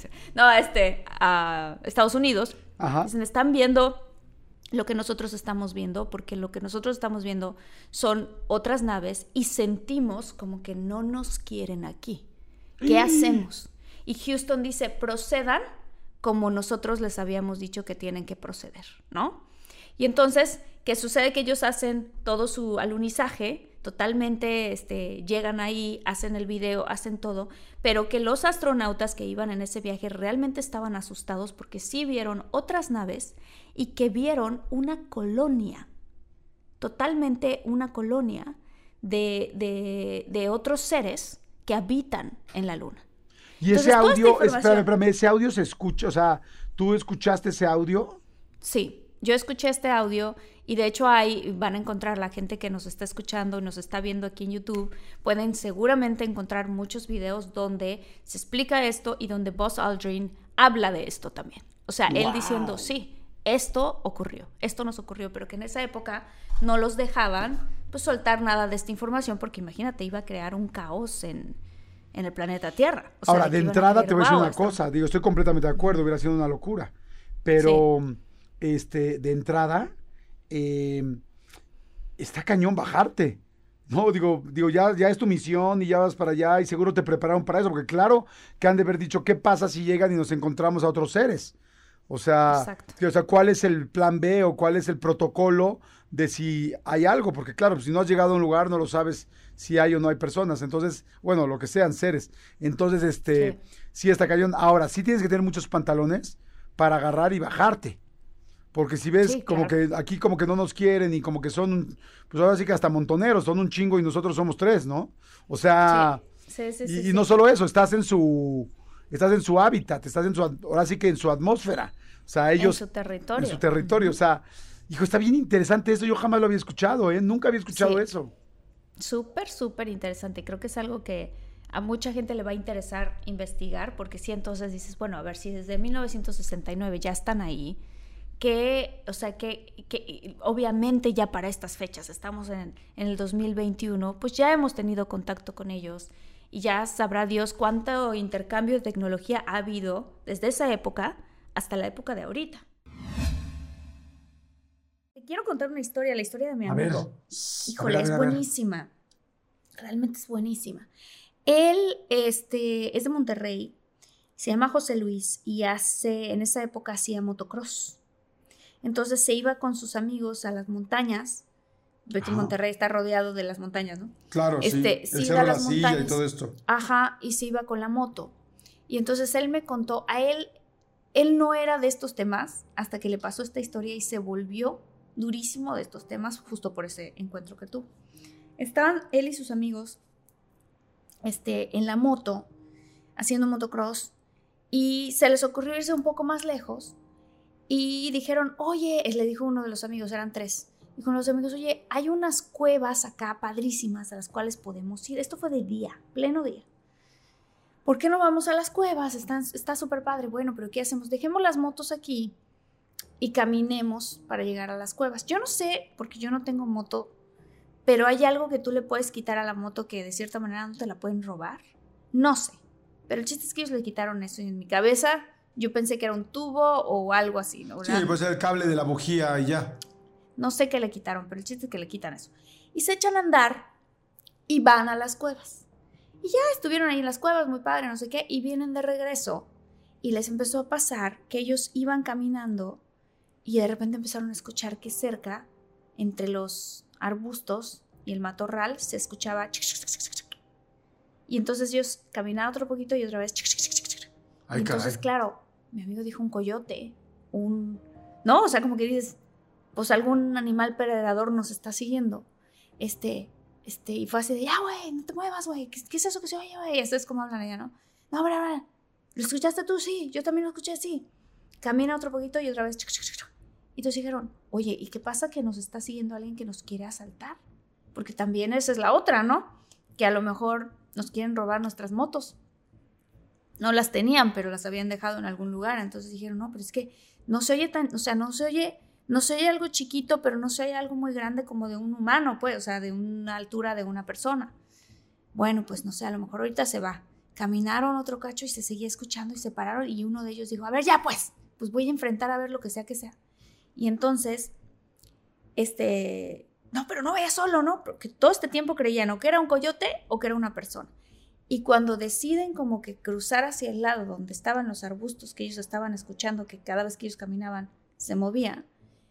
a Estados Unidos. Ajá. Dicen, están viendo lo que nosotros estamos viendo, porque lo que nosotros estamos viendo son otras naves y sentimos como que no nos quieren aquí. ¿Qué hacemos? Y Houston dice, procedan como nosotros les habíamos dicho que tienen que proceder, ¿no? Y entonces, ¿qué sucede? Que ellos hacen todo su alunizaje, totalmente llegan ahí, hacen el video, hacen todo, pero que los astronautas que iban en ese viaje realmente estaban asustados porque sí vieron otras naves y que vieron una colonia, totalmente una colonia de otros seres que habitan en la luna. Y entonces, ese audio, espérame, ese audio se escucha, o sea, ¿tú escuchaste ese audio? Sí, yo escuché este audio y de hecho van a encontrar la gente que nos está escuchando y nos está viendo aquí en YouTube, pueden seguramente encontrar muchos videos donde se explica esto y donde Buzz Aldrin habla de esto también. O sea, él diciendo, sí, esto ocurrió, esto nos ocurrió, pero que en esa época no los dejaban pues soltar nada de esta información porque imagínate, iba a crear un caos en el planeta Tierra. O sea, ahora, de entrada te voy a decir una cosa, estoy completamente de acuerdo, hubiera sido una locura, pero de entrada está cañón bajarte, ¿no? Digo, ya es tu misión y ya vas para allá y seguro te prepararon para eso, porque claro que han de haber dicho, ¿qué pasa si llegan y nos encontramos a otros seres? O sea, ¿cuál es el plan B o cuál es el protocolo de si hay algo? Porque claro, si no has llegado a un lugar no lo sabes si hay o no hay personas. Entonces, bueno, lo que sean seres. Entonces, sí está cañón. Ahora, sí tienes que tener muchos pantalones para agarrar y bajarte. Porque si ves como que aquí como que no nos quieren y como que son, pues ahora sí que hasta montoneros, son un chingo y nosotros somos 3, ¿no? O sea, y no solo eso, estás en su hábitat, ahora sí que en su atmósfera. O sea, ellos... En su territorio. O sea, hijo, está bien interesante eso. Yo jamás lo había escuchado, Nunca había escuchado eso. Súper, súper interesante. Creo que es algo que a mucha gente le va a interesar investigar, porque sí, entonces dices, bueno, a ver, si desde 1969 ya están ahí, que, o sea, que obviamente ya para estas fechas, estamos en el 2021, pues ya hemos tenido contacto con ellos y ya sabrá Dios cuánto intercambio de tecnología ha habido desde esa época hasta la época de ahorita. Te quiero contar una historia, la historia de mi amigo. Híjole, es buenísima. Realmente es buenísima. Él es de Monterrey, se llama José Luis y en esa época hacía motocross. Entonces se iba con sus amigos a las montañas. Porque Monterrey está rodeado de las montañas, ¿no? Claro, sí. Se iba a las montañas. Y todo esto. Ajá, y se iba con la moto. Y entonces él me contó, él no era de estos temas hasta que le pasó esta historia y se volvió durísimo de estos temas justo por ese encuentro que tuvo. Estaban él y sus amigos en la moto, haciendo motocross, y se les ocurrió irse un poco más lejos. Y dijeron, oye, le dijo uno de los amigos, eran 3. Dijo uno de los amigos, oye, hay unas cuevas acá padrísimas a las cuales podemos ir. Esto fue de día, pleno día. ¿Por qué no vamos a las cuevas? Está súper padre. Bueno, pero ¿qué hacemos? Dejemos las motos aquí y caminemos para llegar a las cuevas. Yo no sé, porque yo no tengo moto, pero hay algo que tú le puedes quitar a la moto que de cierta manera no te la pueden robar. No sé. Pero el chiste es que ellos le quitaron eso y en mi cabeza yo pensé que era un tubo o algo así, ¿no? Sí, pues el cable de la bujía y ya. No sé qué le quitaron, pero el chiste es que le quitan eso. Y se echan a andar y van a las cuevas. Y ya estuvieron ahí en las cuevas, muy padre, no sé qué, y vienen de regreso. Y les empezó a pasar que ellos iban caminando y de repente empezaron a escuchar que cerca, entre los arbustos y el matorral, se escuchaba... Y entonces ellos caminaban otro poquito y otra vez... Ay, y entonces, caray. claro, mi amigo dijo un coyote, ¿no? O sea, como que dices, pues algún animal predador nos está siguiendo. Y fue así de, ya, güey, no te muevas, güey. ¿Qué es eso que se oye, güey? Y así es como hablan ella, ¿no? No, hombre, ¿lo escuchaste tú? Sí, yo también lo escuché, sí. Camina otro poquito y otra vez. Y entonces dijeron, oye, ¿y qué pasa que nos está siguiendo alguien que nos quiere asaltar? Porque también esa es la otra, ¿no? Que a lo mejor nos quieren robar nuestras motos. No las tenían, pero las habían dejado en algún lugar. Entonces dijeron, no, pero es que no se oye tan, o sea, no se oye algo chiquito, pero no se oye algo muy grande como de un humano, pues, o sea, de una altura de una persona. Bueno, pues no sé, a lo mejor ahorita se va. Caminaron otro cacho y se seguía escuchando y se pararon y uno de ellos dijo, a ver, ya pues voy a enfrentar a ver lo que sea que sea. Y entonces, no, pero no vaya solo, ¿no? Porque todo este tiempo creían o que era un coyote o que era una persona. Y cuando deciden como que cruzar hacia el lado donde estaban los arbustos que ellos estaban escuchando, que cada vez que ellos caminaban se movían,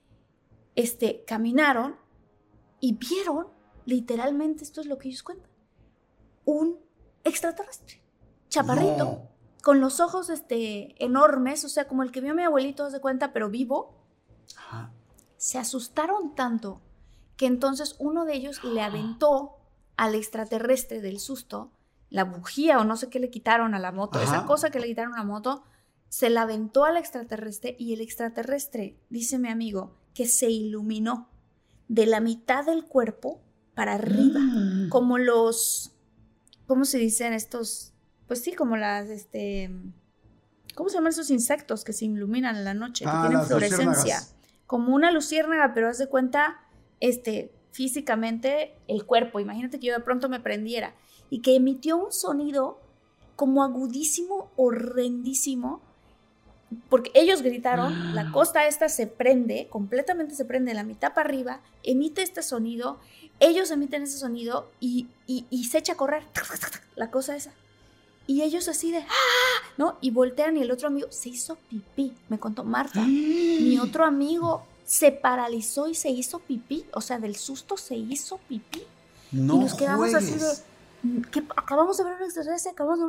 caminaron y vieron, literalmente, esto es lo que ellos cuentan, un extraterrestre, chaparrito, con los ojos enormes, o sea, como el que vio mi abuelito, haz de cuenta, pero vivo. Ajá. Se asustaron tanto que entonces uno de ellos le aventó al extraterrestre del susto la bujía o no sé qué le quitaron a la moto, esa cosa que le quitaron a la moto, se la aventó al extraterrestre y el extraterrestre, dice mi amigo, que se iluminó de la mitad del cuerpo para arriba, como los, ¿cómo se dicen estos? Pues sí, como las, ¿cómo se llaman esos insectos que se iluminan en la noche, que tienen fluorescencia? Como una luciérnaga, pero haz de cuenta, físicamente el cuerpo. Imagínate que yo de pronto me prendiera y que emitió un sonido como agudísimo, horrendísimo, porque ellos gritaron, la costa esta se prende, completamente se prende, la mitad para arriba, emite este sonido, ellos emiten ese sonido y se echa a correr, la cosa esa. Y ellos así de, ¡ah! ¿No? Y voltean y el otro amigo se hizo pipí, me contó Marta. Mi otro amigo se paralizó y se hizo pipí, o sea, del susto se hizo pipí. No y nos quedamos juegues. Así de, ¿qué? Acabamos de ver un extraterrestre, córrele,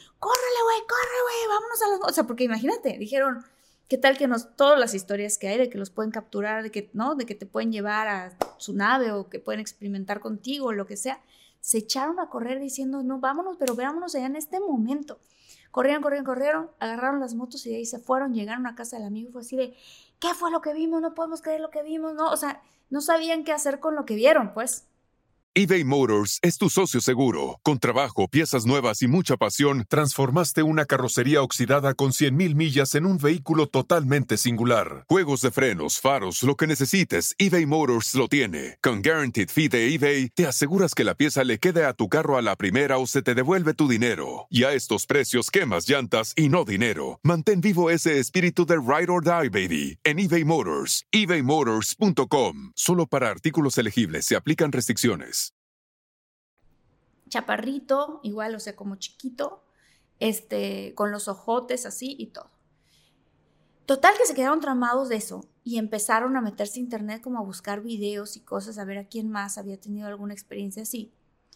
güey, vámonos a las... O sea, porque imagínate, dijeron, ¿qué tal que todas las historias que hay de que los pueden capturar, de que, ¿no? De que te pueden llevar a su nave o que pueden experimentar contigo o lo que sea? Se echaron a correr diciendo, no, vámonos, pero veámonos allá en este momento. Corrieron, agarraron las motos y de ahí se fueron, llegaron a casa del amigo y fue así de, ¿qué fue lo que vimos? No podemos creer lo que vimos, ¿no? O sea, no sabían qué hacer con lo que vieron, pues. eBay Motors es tu socio seguro. Con trabajo, piezas nuevas y mucha pasión, transformaste una carrocería oxidada con 100,000 millas en un vehículo totalmente singular. Juegos de frenos, faros, lo que necesites, eBay Motors lo tiene. Con Guaranteed Fee de eBay, te aseguras que la pieza le quede a tu carro a la primera o se te devuelve tu dinero. Y a estos precios, quemas llantas y no dinero. Mantén vivo ese espíritu de Ride or Die, baby, en eBay Motors. ebaymotors.com. Solo para artículos elegibles se aplican restricciones. Chaparrito, igual, o sea, como chiquito, con los ojotes así y todo. Total que se quedaron tramados de eso y empezaron a meterse a internet como a buscar videos y cosas, a ver a quién más había tenido alguna experiencia así.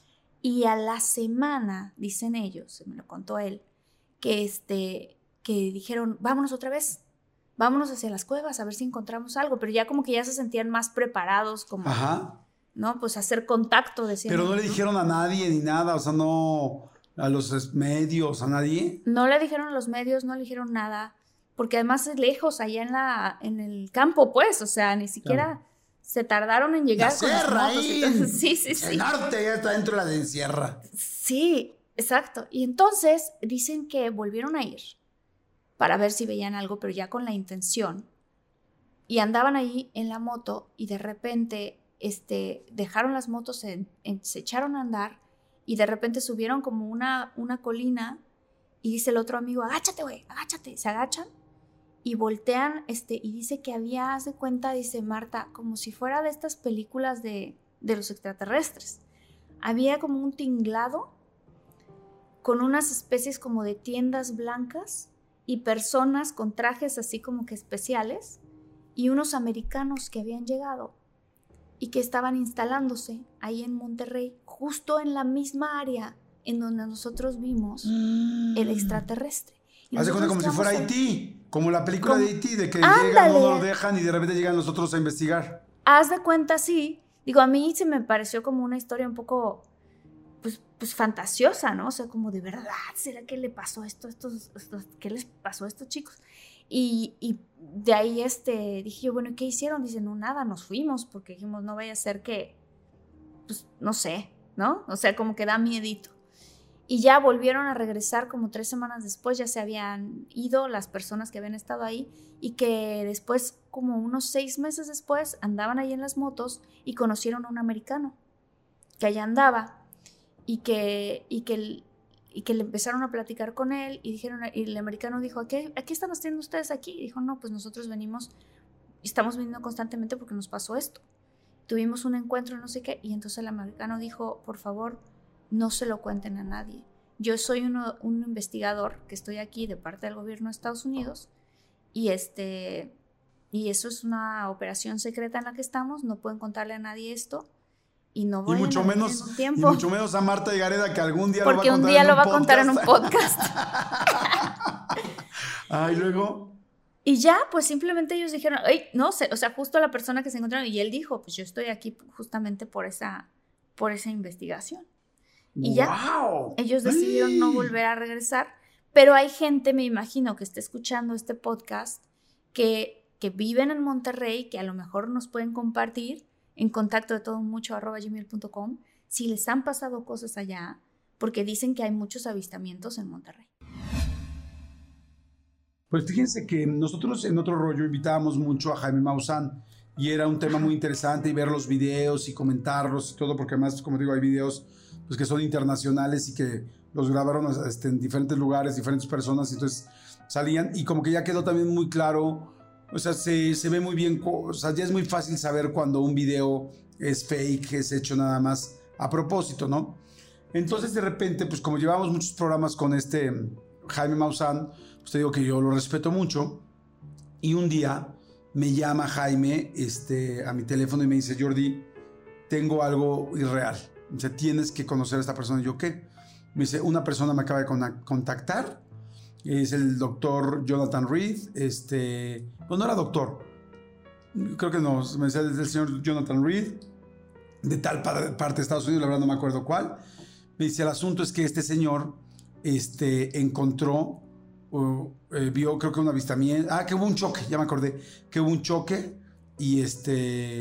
Y a la semana, dicen ellos, me lo contó él, que dijeron, vámonos otra vez, vámonos hacia las cuevas a ver si encontramos algo, pero ya como que ya se sentían más preparados, como... Ajá. ¿No? Pues hacer contacto, decían. Pero no le dijeron a nadie ni nada, o sea, no a los medios, a nadie. No le dijeron a los medios, no le dijeron nada, porque además es lejos, allá en el campo, pues, o sea, ni siquiera se tardaron en llegar. La sierra ahí. Sí. El norte ya está dentro de la sierra. Sí, exacto. Y entonces dicen que volvieron a ir para ver si veían algo, pero ya con la intención. Y andaban ahí en la moto y de repente... dejaron las motos, se echaron a andar y de repente subieron como una colina y dice el otro amigo, agáchate, güey, agáchate. Se agachan y voltean y dice que había, haz de cuenta, dice Marta, como si fuera de estas películas de los extraterrestres. Había como un tinglado con unas especies como de tiendas blancas y personas con trajes así como que especiales y unos americanos que habían llegado y que estaban instalándose ahí en Monterrey, justo en la misma área en donde nosotros vimos el extraterrestre. Hace cuenta como si fuera Haití, como la película de Haití, de que llegan, no lo dejan y de repente llegan los otros a investigar. Haz de cuenta, sí. Digo, a mí se me pareció como una historia un poco, pues fantasiosa, ¿no? O sea, como de verdad, ¿será que le pasó esto a qué les pasó a estos chicos? Y de ahí dije yo, bueno, ¿qué hicieron? Dicen, no, nada, nos fuimos porque dijimos, no vaya a ser que, pues, no sé, ¿no? O sea, como que da miedito. Y ya volvieron a regresar como 3 semanas después, ya se habían ido las personas que habían estado ahí y que después, como unos 6 meses después, andaban ahí en las motos y conocieron a un americano que allá andaba y que le empezaron a platicar con él y el americano dijo, ¿a qué están haciendo ustedes aquí? Y dijo, no, pues nosotros estamos viniendo constantemente porque nos pasó esto. Tuvimos un encuentro, no sé qué, y entonces el americano dijo, por favor, no se lo cuenten a nadie. Yo soy un investigador que estoy aquí de parte del gobierno de Estados Unidos y eso es una operación secreta en la que estamos, no pueden contarle a nadie esto. Y no voy mucho menos a Marta Higareda, que algún día porque un día lo va a contar en un podcast. Y luego. Y ya, pues simplemente ellos dijeron, no sé, o sea, justo la persona que se encontraron, y él dijo, pues yo estoy aquí justamente por esa investigación. Y ya, ellos decidieron no volver a regresar, pero hay gente, me imagino, que está escuchando este podcast, que viven en Monterrey, que a lo mejor nos pueden compartir en contacto de todomucho@gmail.com si les han pasado cosas allá, porque dicen que hay muchos avistamientos en Monterrey. Pues fíjense que nosotros en Otro Rollo invitábamos mucho a Jaime Maussan y era un tema muy interesante y ver los videos y comentarlos y todo, porque además, como digo, hay videos pues, que son internacionales y que los grabaron en diferentes lugares, diferentes personas, y entonces salían y como que ya quedó también muy claro. O sea, se ve muy bien, o sea, ya es muy fácil saber cuando un video es fake, es hecho nada más a propósito, ¿no? Entonces, de repente, pues como llevamos muchos programas con Jaime Maussan, pues te digo que yo lo respeto mucho, y un día me llama Jaime a mi teléfono y me dice, Jordi, tengo algo irreal, o sea, tienes que conocer a esta persona. Y yo, ¿qué? Me dice, una persona me acaba de contactar, es el doctor Jonathan Reed, no era doctor, creo que no, me decía desde el señor Jonathan Reed, de tal parte de Estados Unidos, la verdad no me acuerdo cuál. Me dice, el asunto es que este señor encontró, vio creo que un avistamiento, que hubo un choque, ya me acordé, que hubo un choque y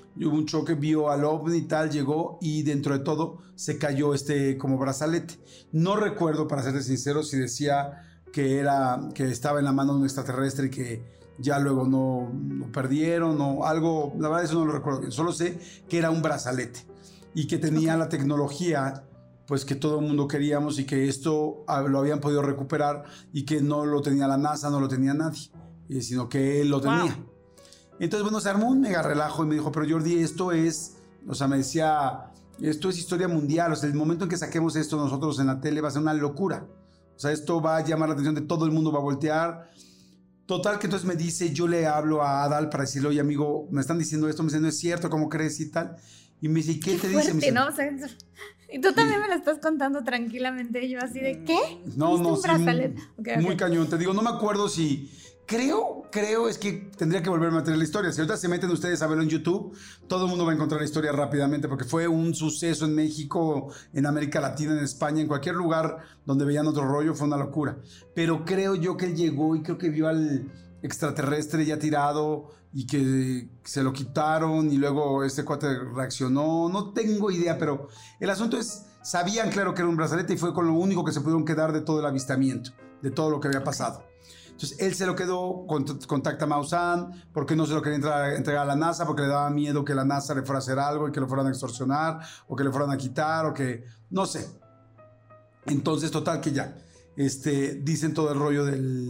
hubo un choque, vio al ovni y tal, llegó y dentro de todo se cayó como brazalete. No recuerdo, para serte sincero, si decía que estaba en la mano de un extraterrestre y que ya luego no perdieron o algo, la verdad eso no lo recuerdo bien, solo sé que era un brazalete y que tenía la tecnología pues que todo el mundo queríamos y que esto lo habían podido recuperar y que no lo tenía la NASA, no lo tenía nadie, sino que él lo tenía. Entonces, bueno, se armó un mega relajo y me dijo, pero Jordi, esto es, o sea, me decía, esto es historia mundial, o sea, el momento en que saquemos esto nosotros en la tele va a ser una locura. O sea, esto va a llamar la atención de todo el mundo, va a voltear. Total, que entonces me dice, yo le hablo a Adal para decirle, oye, amigo, me están diciendo esto, me dicen, no es cierto, ¿cómo crees y tal? Y me dice, ¿y qué te fuerte, dice? ¿no? O sea, y tú también me lo estás contando tranquilamente, yo así de, ¿qué? No, sí, okay. Muy cañón. Te digo, no me acuerdo si... Creo, es que tendría que volverme a meter la historia. Si ahorita se meten ustedes a verlo en YouTube, todo el mundo va a encontrar la historia rápidamente porque fue un suceso en México, en América Latina, en España, en cualquier lugar donde veían otro rollo, fue una locura. Pero creo yo que él llegó y creo que vio al extraterrestre ya tirado y que se lo quitaron y luego este cuate reaccionó. No tengo idea, pero el asunto es, sabían claro que era un brazalete y fue con lo único que se pudieron quedar de todo el avistamiento, de todo lo que había pasado. Entonces, él se lo quedó, contacta a Maussan, porque no se lo quería entregar a la NASA, porque le daba miedo que la NASA le fuera a hacer algo y que lo fueran a extorsionar, o que le fueran a quitar, o que, no sé. Entonces, total que ya, dicen todo el rollo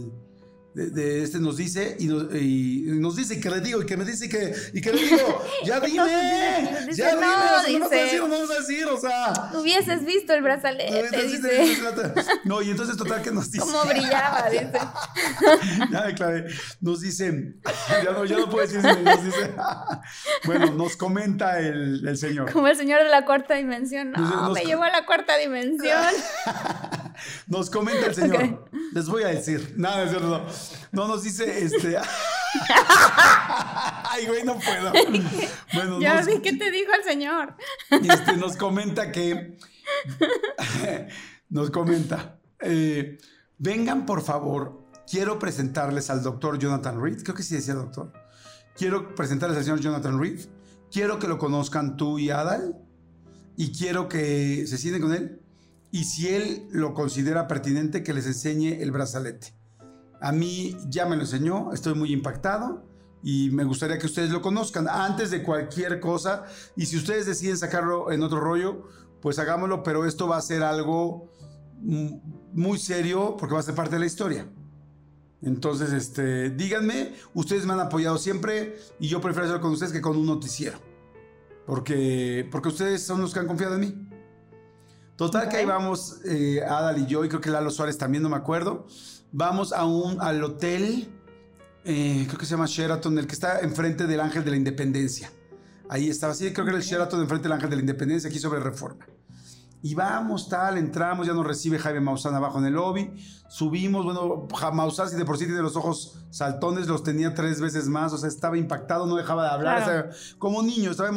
nos dice, y nos dice que le digo, y que me dice que le digo, ya dime, ya dime, no vas a decir o no vas a decir, o sea. Hubieses visto el brazalete, dice. No, y entonces total que nos dice. Cómo brillaba, dice. Ya me clavé. Nos dice, ya no puedo decir, nos dice, bueno, nos comenta el señor. Como el señor de la cuarta dimensión, me llevó a la cuarta dimensión. Nos comenta el señor, okay. Les voy a decir, nada, es cierto, no nos dice, ay, güey, no puedo. Bueno, ya vi qué te dijo el señor. Nos comenta que, vengan por favor, quiero presentarles al doctor Jonathan Reed, creo que sí decía doctor, quiero presentarles al señor Jonathan Reed, quiero que lo conozcan tú y Adal, y quiero que se sienten con él, y si él lo considera pertinente, que les enseñe el brazalete. A mí ya me lo enseñó, estoy muy impactado y me gustaría que ustedes lo conozcan antes de cualquier cosa. Y si ustedes deciden sacarlo en otro rollo, pues hagámoslo, pero esto va a ser algo muy serio porque va a ser parte de la historia. Entonces, díganme, ustedes me han apoyado siempre y yo prefiero hacerlo con ustedes que con un noticiero. Porque ustedes son los que han confiado en mí. Total, okay. Que ahí vamos, Adal y yo, y creo que Lalo Suárez también, no me acuerdo. Vamos al hotel, creo que se llama Sheraton, el que está enfrente del Ángel de la Independencia. Ahí estaba, sí, creo que era el Sheraton enfrente del Ángel de la Independencia, aquí sobre Reforma. Y vamos, entramos, ya nos recibe Jaime Maussan abajo en el lobby. Subimos, bueno, Maussan, si de por sí tiene los ojos saltones, los tenía 3 veces más, o sea, estaba impactado, no dejaba de hablar. Claro. O sea, como niño, estaba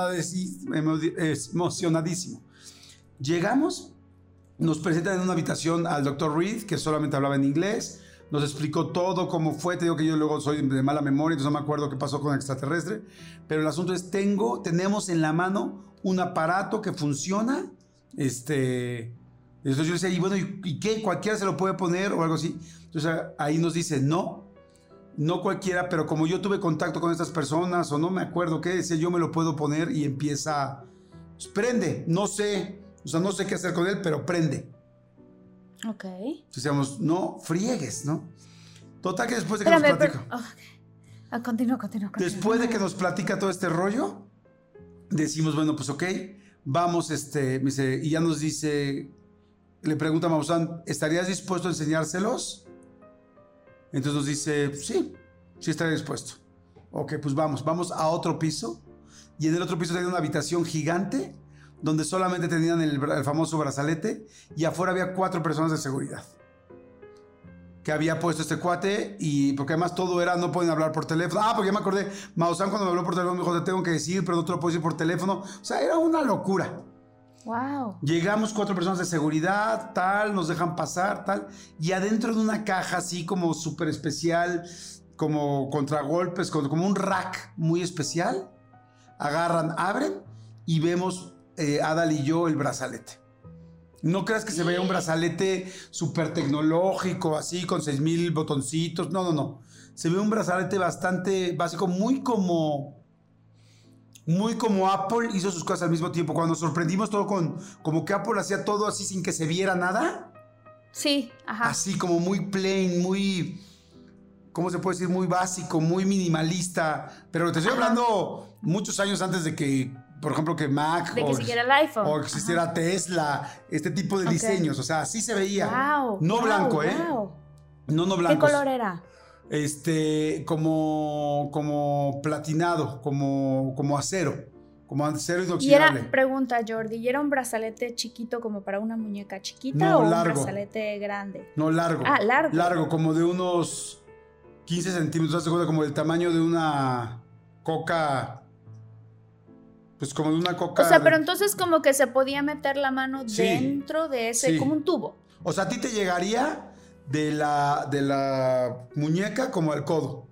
emocionadísimo. Llegamos, nos presentan en una habitación al Dr. Reed, que solamente hablaba en inglés, nos explicó todo, cómo fue. Te digo que yo luego soy de mala memoria, entonces no me acuerdo qué pasó con el extraterrestre, pero el asunto es, tenemos en la mano un aparato que funciona, entonces yo decía, y bueno, ¿y qué? ¿Cualquiera se lo puede poner o algo así? Entonces ahí nos dice, no cualquiera, pero como yo tuve contacto con estas personas, o no me acuerdo qué decía, yo me lo puedo poner, y empieza, pues, prende, no sé qué hacer con él, pero prende. Ok. Entonces decíamos, no friegues, ¿no? Total que después de que nos platica... Continúa. Después de que nos platica todo este rollo, decimos, bueno, pues ok, vamos, me dice, y ya nos dice, le pregunta a Maussan, ¿estarías dispuesto a enseñárselos? Entonces nos dice, sí estaría dispuesto. Ok, pues vamos a otro piso, y en el otro piso tenía una habitación gigante, donde solamente tenían el famoso brazalete, y afuera había 4 personas de seguridad que había puesto este cuate, y porque además todo era, no pueden hablar por teléfono. Porque ya me acordé, Maussan cuando me habló por teléfono me dijo, te tengo que decir, pero no te lo puedo decir por teléfono. O sea, era una locura. Wow. Llegamos 4 personas de seguridad, nos dejan pasar, y adentro de una caja así como súper especial, como contragolpes, como un rack muy especial, agarran, abren y vemos Adal y yo el brazalete. No creas que se vea un brazalete súper tecnológico, así con 6,000 botoncitos. No. Se ve un brazalete bastante básico, muy como Apple hizo sus cosas al mismo tiempo. Cuando sorprendimos todo como que Apple hacía todo así sin que se viera nada. Sí, ajá. Así como muy plain, muy, ¿cómo se puede decir? Muy básico, muy minimalista. Pero te estoy hablando muchos años antes de que, por ejemplo, que Mac de que existiera el iPhone. O existiera Tesla, este tipo de diseños. O sea, así se veía. Wow, no blanco, wow. No blanco. ¿Qué color era? Como platinado, como acero. Como acero Y inoxidable. era, pregunta Jordi, ¿y era un brazalete chiquito como para una muñeca chiquita No, o largo. un brazalete grande? No, largo. Ah, largo. Largo, como de unos 15 centímetros, ¿te acuerdas? Como del tamaño de una coca. Pues como de una coca. O sea, pero entonces como que se podía meter la mano dentro de ese, sí. como un tubo. O sea, a ti te llegaría de la muñeca como al codo.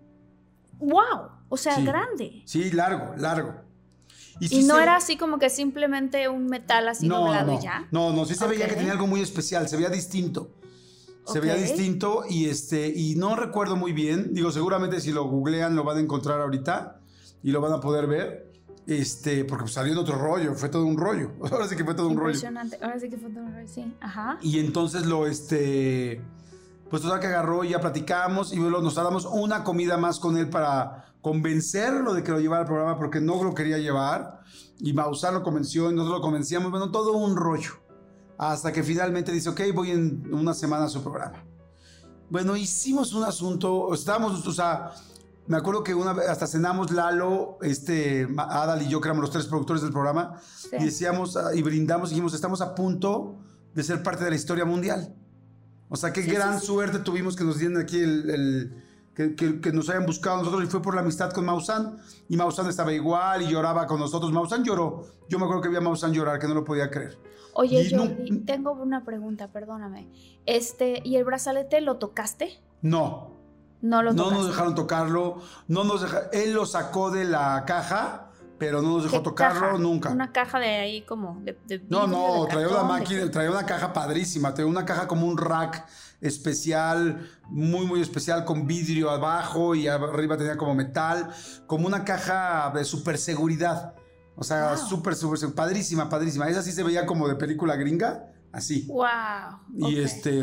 ¡Wow! O sea, Sí. grande. Sí, largo. Y sí no era así como que simplemente un metal así doblado y ya. No, sí se veía que tenía algo muy especial, se veía distinto. Se veía distinto y no recuerdo muy bien. Digo, seguramente si lo googlean lo van a encontrar ahorita y lo van a poder ver. Porque pues, salió en otro rollo, fue todo un rollo. Ahora sí que fue todo un rollo. Impresionante. Ahora sí que fue todo un rollo, sí. Ajá. Y entonces pues total que agarró y ya platicamos y luego nos damos una comida más con él para convencerlo de que lo llevara al programa porque no lo quería llevar. Y Maussan lo convenció y nosotros lo convencíamos. Bueno, todo un rollo. Hasta que finalmente dice, ok, voy en una semana a su programa. Bueno, hicimos un asunto, estábamos, o sea, me acuerdo que una vez hasta cenamos Lalo, Adal y yo, que éramos los 3 productores del programa, Sí. y decíamos, y brindamos, y dijimos, estamos a punto de ser parte de la historia mundial. O sea, qué gran suerte tuvimos que nos dieran aquí que nos hayan buscado a nosotros, y fue por la amistad con Maussan, y Maussan estaba igual y lloraba con nosotros. Maussan lloró, yo me acuerdo que vi a Maussan llorar, que no lo podía creer. Oye, Y Jordi, tengo una pregunta, perdóname. ¿Y el brazalete lo tocaste? No. No lo No tocaste. nos dejaron tocarlo, él lo sacó de la caja, pero no nos dejó ¿Qué tocarlo caja? nunca. Una caja de ahí como de No, vidrio, de traía una cartón, máquina, traía una caja padrísima, traía una caja como un rack especial, muy, muy especial, con vidrio abajo y arriba tenía como metal, como una caja de super seguridad. O sea, súper, padrísima. Esa sí se veía como de película gringa, así. Wow. Y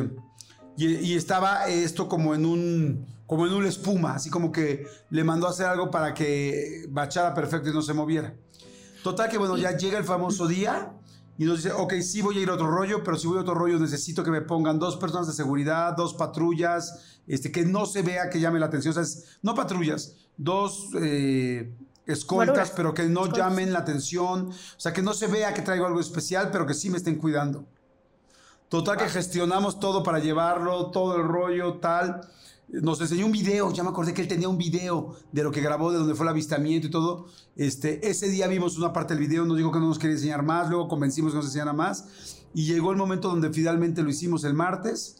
y estaba esto como en una espuma, así como que le mandó a hacer algo para que bachara perfecto y no se moviera. Total que bueno, ya llega el famoso día y nos dice, ok, sí voy a ir a otro rollo, pero si voy a otro rollo necesito que me pongan 2 personas de seguridad, 2 patrullas, que no se vea, que llame la atención. O sea, no patrullas, 2 escoltas, pero que no llamen la atención. O sea, que no se vea que traigo algo especial, pero que sí me estén cuidando. Total que gestionamos todo para llevarlo, todo el rollo, tal. Nos enseñó un video, ya me acordé que él tenía un video de lo que grabó, de donde fue el avistamiento y todo. Ese día vimos una parte del video, nos dijo que no nos quería enseñar más, luego convencimos que nos enseñara más. Y llegó el momento donde finalmente lo hicimos el martes.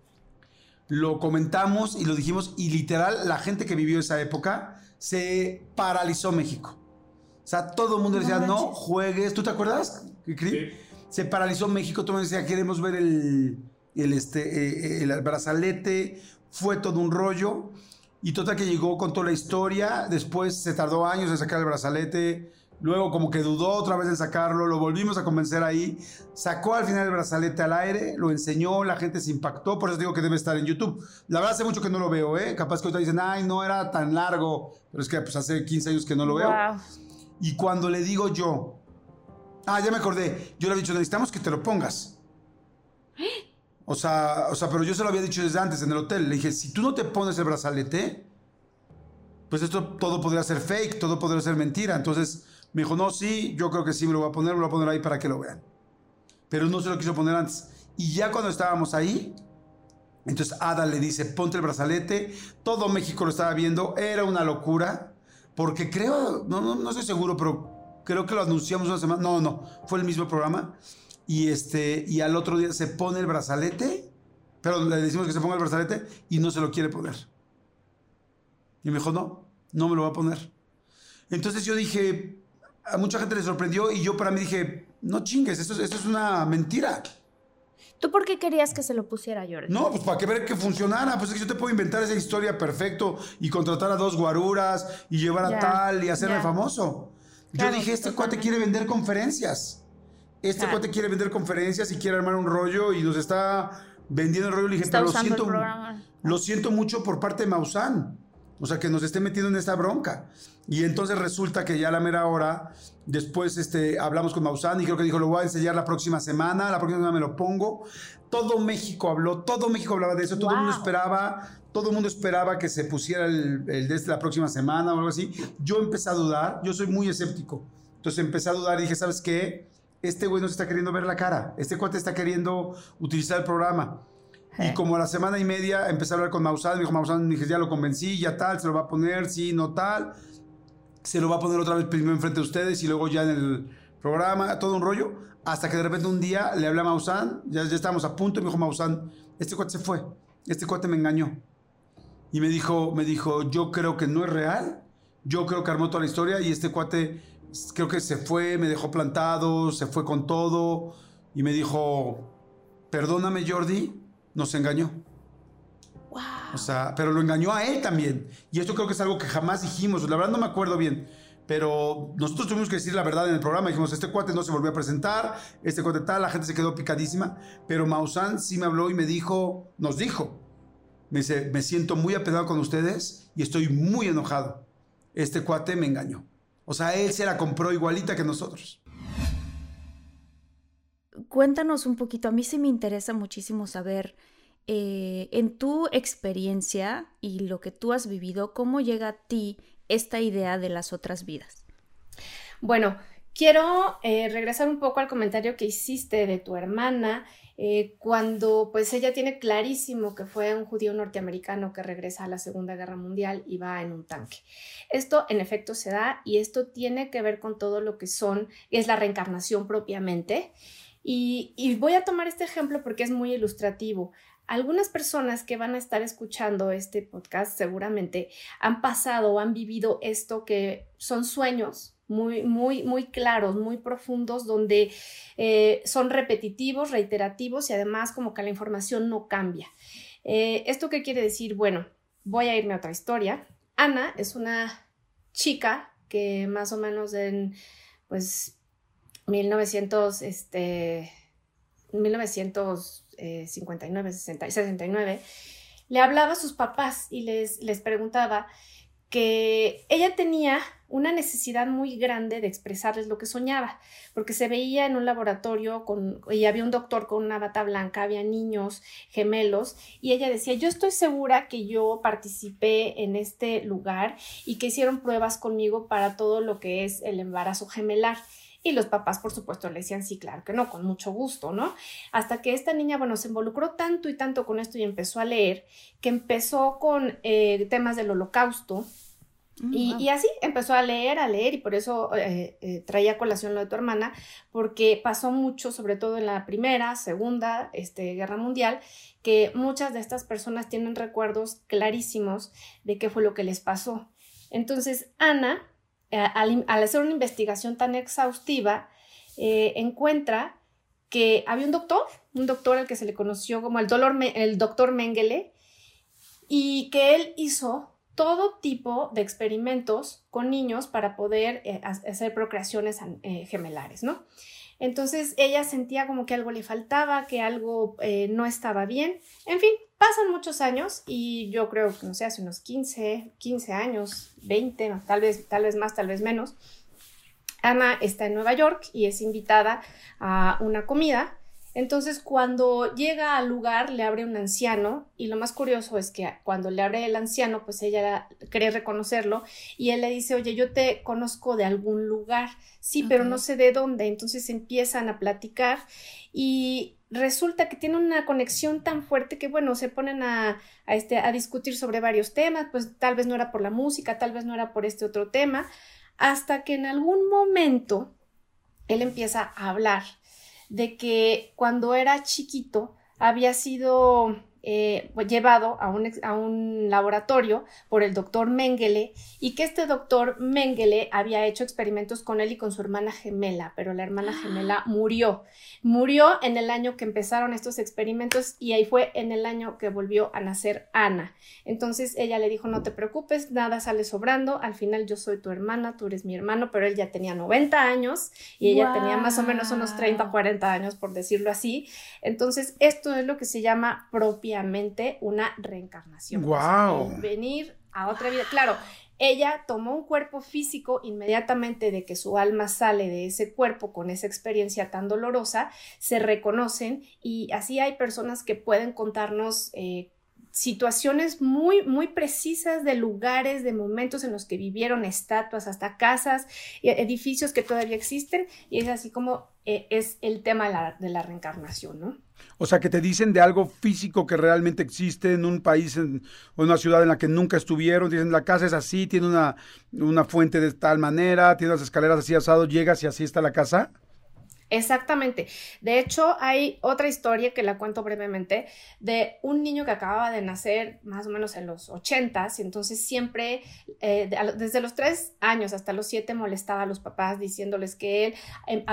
Lo comentamos y lo dijimos, y literal, la gente que vivió esa época se paralizó México. O sea, todo el mundo decía, no juegues. ¿Tú te acuerdas, Cris? Sí. Se paralizó México, todo el mundo decía, queremos ver el brazalete. Fue todo un rollo. Y total que llegó con toda la historia. Después se tardó años en sacar el brazalete. Luego como que dudó otra vez en sacarlo. Lo volvimos a convencer ahí. Sacó al final el brazalete al aire. Lo enseñó. La gente se impactó. Por eso digo que debe estar en YouTube. La verdad hace mucho que no lo veo, ¿eh? Capaz que ahorita dicen, ay, no era tan largo. Pero es que pues, hace 15 años que no lo veo. Y cuando le digo yo... ya me acordé. Yo le había dicho, necesitamos que te lo pongas. O sea, pero yo se lo había dicho desde antes en el hotel. Le dije, si tú no te pones el brazalete, pues esto todo podría ser fake, todo podría ser mentira. Entonces me dijo, no, sí, yo creo que sí me lo voy a poner ahí para que lo vean. Pero no se lo quiso poner antes. Y ya cuando estábamos ahí, entonces Adal le dice, ponte el brazalete. Todo México lo estaba viendo. Era una locura. Porque creo, no estoy seguro, pero creo que lo anunciamos una semana. No, fue el mismo programa. Y al otro día se pone el brazalete, pero le decimos que se ponga el brazalete y no se lo quiere poner. Y me dijo, no me lo va a poner. Entonces yo dije, a mucha gente le sorprendió y yo para mí dije, no chingues, esto es una mentira. ¿Tú por qué querías que se lo pusiera, Jordi? No, pues para que ver que funcionara. Pues es que yo te puedo inventar esa historia perfecto y contratar a 2 guaruras y llevar a tal y hacerme famoso. Claro, yo dije, este cuate quiere vender conferencias. Cuate quiere vender conferencias y quiere armar un rollo y nos está vendiendo el rollo. Le dije, pero lo siento mucho por parte de Maussan. O sea, que nos esté metiendo en esta bronca. Y entonces resulta que ya a la mera hora, después hablamos con Maussan y creo que dijo, lo voy a enseñar la próxima semana me lo pongo. Todo México hablaba de eso, todo el mundo esperaba que se pusiera el de la próxima semana o algo así. Yo empecé a dudar, yo soy muy escéptico. Entonces empecé a dudar y dije, ¿sabes qué? Este güey nos está queriendo ver la cara, este cuate está queriendo utilizar el programa. Y como a la semana y media empecé a hablar con Maussan, me dijo Maussan, dije, ya lo convencí, ya tal, se lo va a poner, sí, no tal, se lo va a poner otra vez primero enfrente de ustedes y luego ya en el programa, todo un rollo, hasta que de repente un día le hablé a Maussan, ya estábamos a punto y me dijo Maussan, este cuate se fue, este cuate me engañó. Y me dijo, yo creo que no es real, yo creo que armó toda la historia y este cuate creo que se fue, me dejó plantado, se fue con todo y me dijo, perdóname Jordi, nos engañó. Wow. O sea, pero lo engañó a él también. Y esto creo que es algo que jamás dijimos. La verdad no me acuerdo bien. Pero nosotros tuvimos que decir la verdad en el programa. Dijimos, este cuate no se volvió a presentar, este cuate tal, la gente se quedó picadísima. Pero Maussan sí me habló y me dijo, me dice, me siento muy apenado con ustedes y estoy muy enojado. Este cuate me engañó. O sea, él se la compró igualita que nosotros. Cuéntanos un poquito, a mí sí me interesa muchísimo saber, en tu experiencia y lo que tú has vivido, ¿cómo llega a ti esta idea de las otras vidas? Bueno, quiero regresar un poco al comentario que hiciste de tu hermana, cuando pues ella tiene clarísimo que fue un judío norteamericano que regresa a la Segunda Guerra Mundial y va en un tanque. Esto en efecto se da y esto tiene que ver con todo lo que es la reencarnación propiamente. Y voy a tomar este ejemplo porque es muy ilustrativo. Algunas personas que van a estar escuchando este podcast seguramente han pasado o han vivido esto que son sueños muy, muy, muy claros, muy profundos, donde son repetitivos, reiterativos y además como que la información no cambia. ¿Esto qué quiere decir? Bueno, voy a irme a otra historia. Ana es una chica que más o menos en, pues, 1959, 69, le hablaba a sus papás y les preguntaba que ella tenía una necesidad muy grande de expresarles lo que soñaba, porque se veía en un laboratorio y había un doctor con una bata blanca, había niños gemelos, y ella decía, yo estoy segura que yo participé en este lugar y que hicieron pruebas conmigo para todo lo que es el embarazo gemelar. Y los papás, por supuesto, le decían, sí, claro que no, con mucho gusto, ¿no? Hasta que esta niña, bueno, se involucró tanto y tanto con esto y empezó a leer, que empezó con temas del Holocausto. Y así empezó a leer y por eso traía a colación lo de tu hermana, porque pasó mucho, sobre todo en la Primera, Segunda Guerra Mundial, que muchas de estas personas tienen recuerdos clarísimos de qué fue lo que les pasó. Entonces, Ana, al hacer una investigación tan exhaustiva, encuentra que había un doctor al que se le conoció como el doctor Mengele, y que él hizo todo tipo de experimentos con niños para poder hacer procreaciones gemelares, ¿no? Entonces ella sentía como que algo le faltaba, que algo no estaba bien. En fin, pasan muchos años y yo creo que, no sé, hace unos 15 años, 20, tal vez más, tal vez menos, Ana está en Nueva York y es invitada a una comida. Entonces, cuando llega al lugar, le abre un anciano y lo más curioso es que cuando le abre el anciano, pues ella cree reconocerlo y él le dice, oye, yo te conozco de algún lugar, sí, pero no sé de dónde. Entonces empiezan a platicar y resulta que tienen una conexión tan fuerte que, bueno, se ponen a discutir sobre varios temas, pues tal vez no era por la música, tal vez no era por este otro tema, hasta que en algún momento él empieza a hablar de que cuando era chiquito había sido llevado a un laboratorio por el doctor Mengele, y que este doctor Mengele había hecho experimentos con él y con su hermana gemela, pero la hermana gemela murió en el año que empezaron estos experimentos, y ahí fue en el año que volvió a nacer Ana. Entonces ella le dijo: no te preocupes, nada sale sobrando, al final yo soy tu hermana, tú eres mi hermano, pero él ya tenía 90 años y ella tenía más o menos unos 30 o 40 años, por decirlo así. Entonces esto es lo que se llama propiamente una reencarnación. ¡Wow! O sea, venir a otra vida. Claro, ella tomó un cuerpo físico inmediatamente de que su alma sale de ese cuerpo con esa experiencia tan dolorosa, se reconocen, y así hay personas que pueden contarnos situaciones muy, muy precisas de lugares, de momentos en los que vivieron, estatuas, hasta casas, edificios que todavía existen, y es así como es el tema de la reencarnación, ¿no? O sea, que te dicen de algo físico que realmente existe en un país o en una ciudad en la que nunca estuvieron. Dicen: la casa es así, tiene una fuente de tal manera, tiene las escaleras así asado, llegas y así está la casa. Exactamente. De hecho, hay otra historia que la cuento brevemente, de un niño que acababa de nacer más o menos en los 80s, y entonces siempre, desde los 3 años hasta los 7, molestaba a los papás diciéndoles que él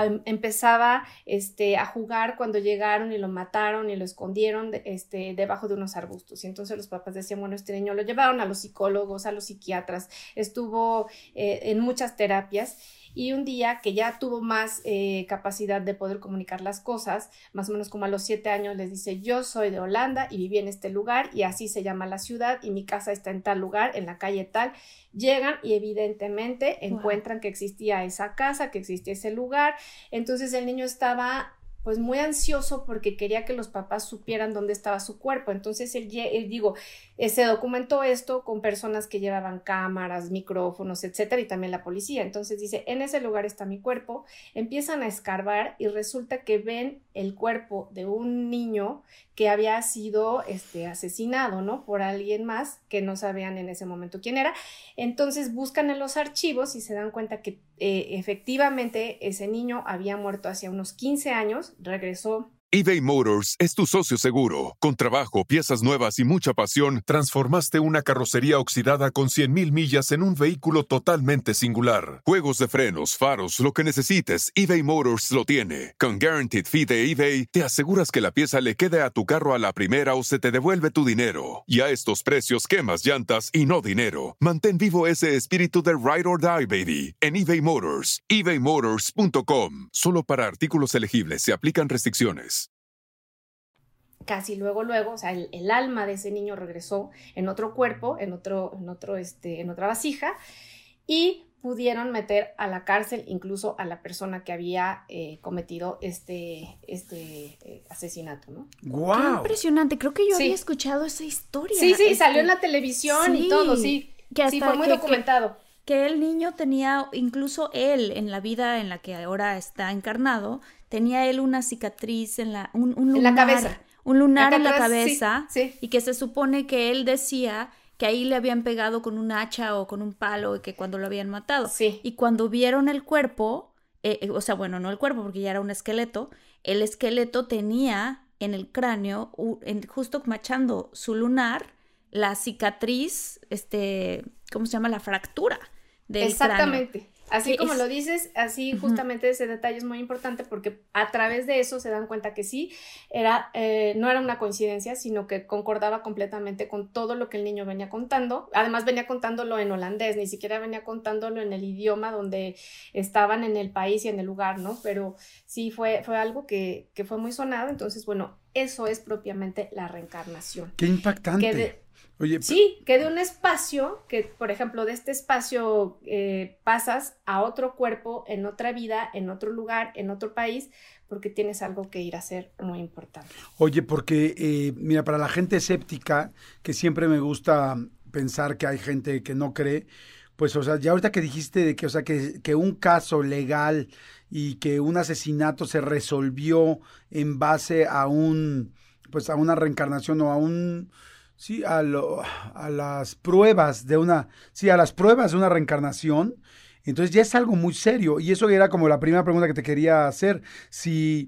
empezaba a jugar cuando llegaron y lo mataron y lo escondieron debajo de unos arbustos. Y entonces los papás decían: bueno, este niño lo llevaron a los psicólogos, a los psiquiatras, estuvo en muchas terapias. Y un día que ya tuvo más capacidad de poder comunicar las cosas, más o menos como a los 7 años, les dice: yo soy de Holanda y viví en este lugar y así se llama la ciudad y mi casa está en tal lugar, en la calle tal. Llegan y evidentemente encuentran que existía esa casa, que existía ese lugar. Entonces el niño estaba pues muy ansioso porque quería que los papás supieran dónde estaba su cuerpo. Entonces él se documentó esto con personas que llevaban cámaras, micrófonos, etcétera, y también la policía. Entonces dice: en ese lugar está mi cuerpo. Empiezan a escarbar y resulta que ven el cuerpo de un niño que había sido asesinado, ¿no?, por alguien más que no sabían en ese momento quién era. Entonces buscan en los archivos y se dan cuenta que efectivamente ese niño había muerto hace unos 15 años, regresó. eBay Motors es tu socio seguro. Con trabajo, piezas nuevas y mucha pasión, transformaste una carrocería oxidada con 100,000 millas en un vehículo totalmente singular. Juegos de frenos, faros, lo que necesites, eBay Motors lo tiene. Con Guaranteed Fee de eBay, te aseguras que la pieza le quede a tu carro a la primera o se te devuelve tu dinero. Y a estos precios, quemas llantas y no dinero. Mantén vivo ese espíritu de Ride or Die, baby, en eBay Motors. ebaymotors.com. Solo para artículos elegibles se aplican restricciones. Casi luego, o sea, el alma de ese niño regresó en otro cuerpo, en otra vasija, y pudieron meter a la cárcel incluso a la persona que había cometido este asesinato, ¿no? ¡Guau! Qué impresionante, creo que yo había escuchado esa historia. Sí, salió en la televisión y todo, sí. Que hasta sí, fue muy documentado. Que el niño tenía, incluso él, en la vida en la que ahora está encarnado, tenía él una cicatriz un lunar, en la cabeza. Un lunar en la atrás, cabeza, sí. Y que se supone que él decía que ahí le habían pegado con un hacha o con un palo y que cuando lo habían matado. Sí. Y cuando vieron el cuerpo, o sea, bueno, no el cuerpo porque ya era un esqueleto, el esqueleto tenía en el cráneo, justo machando su lunar, la cicatriz, ¿cómo se llama? La fractura del Exactamente. cráneo. Así como lo dices, así justamente ese detalle es muy importante porque a través de eso se dan cuenta que sí, no era una coincidencia, sino que concordaba completamente con todo lo que el niño venía contando. Además venía contándolo en holandés, ni siquiera venía contándolo en el idioma donde estaban, en el país y en el lugar, ¿no? Pero sí fue algo que fue muy sonado. Entonces, bueno, eso es propiamente la reencarnación. ¡Qué impactante! Oye, sí, que de un espacio, que por ejemplo de este espacio pasas a otro cuerpo, en otra vida, en otro lugar, en otro país, porque tienes algo que ir a hacer muy importante. Oye, porque mira, para la gente escéptica, que siempre me gusta pensar que hay gente que no cree, pues, o sea, ya ahorita que dijiste de que, o sea, que un caso legal y que un asesinato se resolvió en base a pues a una reencarnación o a sí, a las pruebas de una reencarnación, entonces ya es algo muy serio. Y eso era como la primera pregunta que te quería hacer. Si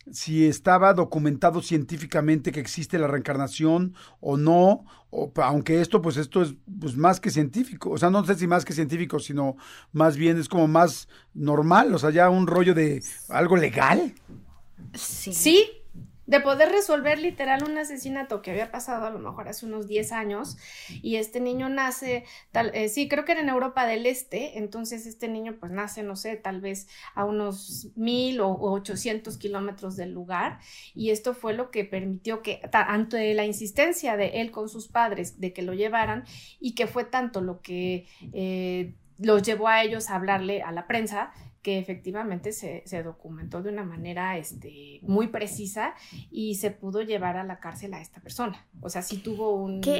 si estaba documentado científicamente que existe la reencarnación o no, aunque esto es pues, más que científico, o sea, no sé si más que científico, sino más bien es como más normal, o sea, ya un rollo de algo legal. Sí, de poder resolver literal un asesinato que había pasado a lo mejor hace unos 10 años y este niño nace, sí, creo que era en Europa del Este, entonces este niño pues nace, no sé, tal vez a unos 1000 o 800 kilómetros del lugar, y esto fue lo que permitió que, ante la insistencia de él con sus padres de que lo llevaran, y que fue tanto lo que los llevó a ellos a hablarle a la prensa, que efectivamente se documentó de una manera muy precisa y se pudo llevar a la cárcel a esta persona. O sea, sí tuvo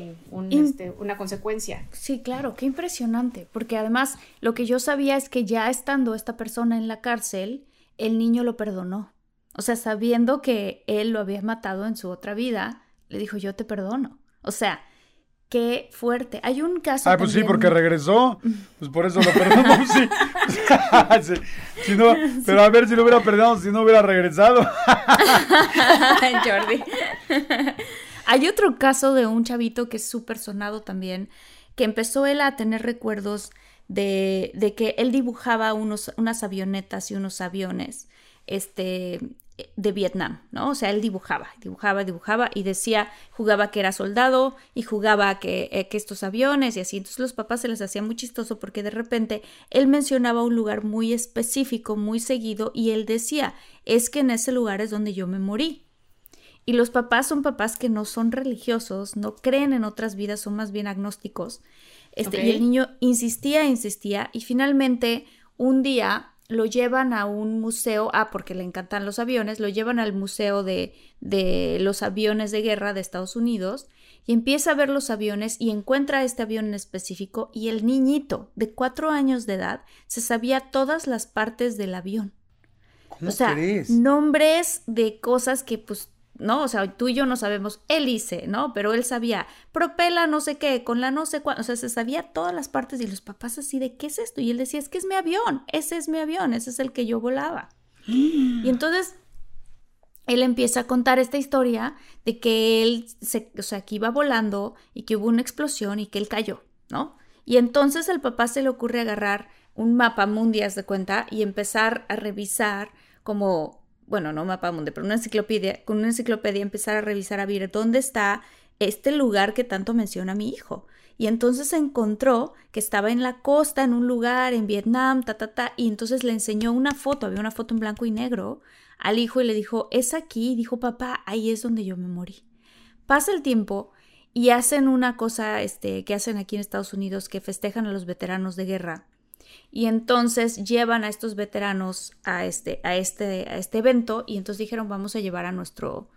una consecuencia. Sí, claro, qué impresionante, porque además lo que yo sabía es que ya estando esta persona en la cárcel, el niño lo perdonó. O sea, sabiendo que él lo había matado en su otra vida, le dijo, yo te perdono. O sea, qué fuerte. Hay un caso pues también... sí, porque regresó. Pues por eso lo perdonamos, sí. Sí. Si no, pero a ver si lo hubiera perdonado, si no hubiera regresado. Jordi. Hay otro caso de un chavito que es súper sonado también, que empezó él a tener recuerdos de que él dibujaba unas avionetas y unos aviones, de Vietnam, ¿no? O sea, él dibujaba y decía, jugaba que era soldado y jugaba que estos aviones y así. Entonces los papás se les hacía muy chistoso porque de repente él mencionaba un lugar muy específico, muy seguido, y él decía, es que en ese lugar es donde yo me morí. Y los papás son papás que no son religiosos, no creen en otras vidas, son más bien agnósticos. Y el niño insistía y finalmente un día lo llevan a un museo, porque le encantan los aviones, lo llevan al museo de los aviones de guerra de Estados Unidos y empieza a ver los aviones y encuentra este avión en específico, y el niñito de 4 años de edad se sabía todas las partes del avión. ¿Cómo crees? Nombres de cosas que pues ¿no? O sea, tú y yo no sabemos hélice, ¿no? Pero él sabía, propela no sé qué, con la no sé cuánto, o sea, se sabía todas las partes, y los papás así de, ¿qué es esto? Y él decía, es que es mi avión, ese es mi avión, ese es el que yo volaba. Y entonces él empieza a contar esta historia de que él, que iba volando y que hubo una explosión y que él cayó, ¿no? Y entonces el papá se le ocurre agarrar un mapa mundi, haz de cuenta, y empezar a revisar como... bueno, no mapa mundi, pero con una enciclopedia empezar a revisar, a ver dónde está este lugar que tanto menciona mi hijo. Y entonces encontró que estaba en la costa, en un lugar, en Vietnam, y entonces le enseñó una foto, había una foto en blanco y negro, al hijo, y le dijo, es aquí, y dijo, papá, ahí es donde yo me morí. Pasa el tiempo y hacen una cosa que hacen aquí en Estados Unidos, que festejan a los veteranos de guerra. Y entonces llevan a estos veteranos a este evento, y entonces dijeron, vamos a llevar a nuestro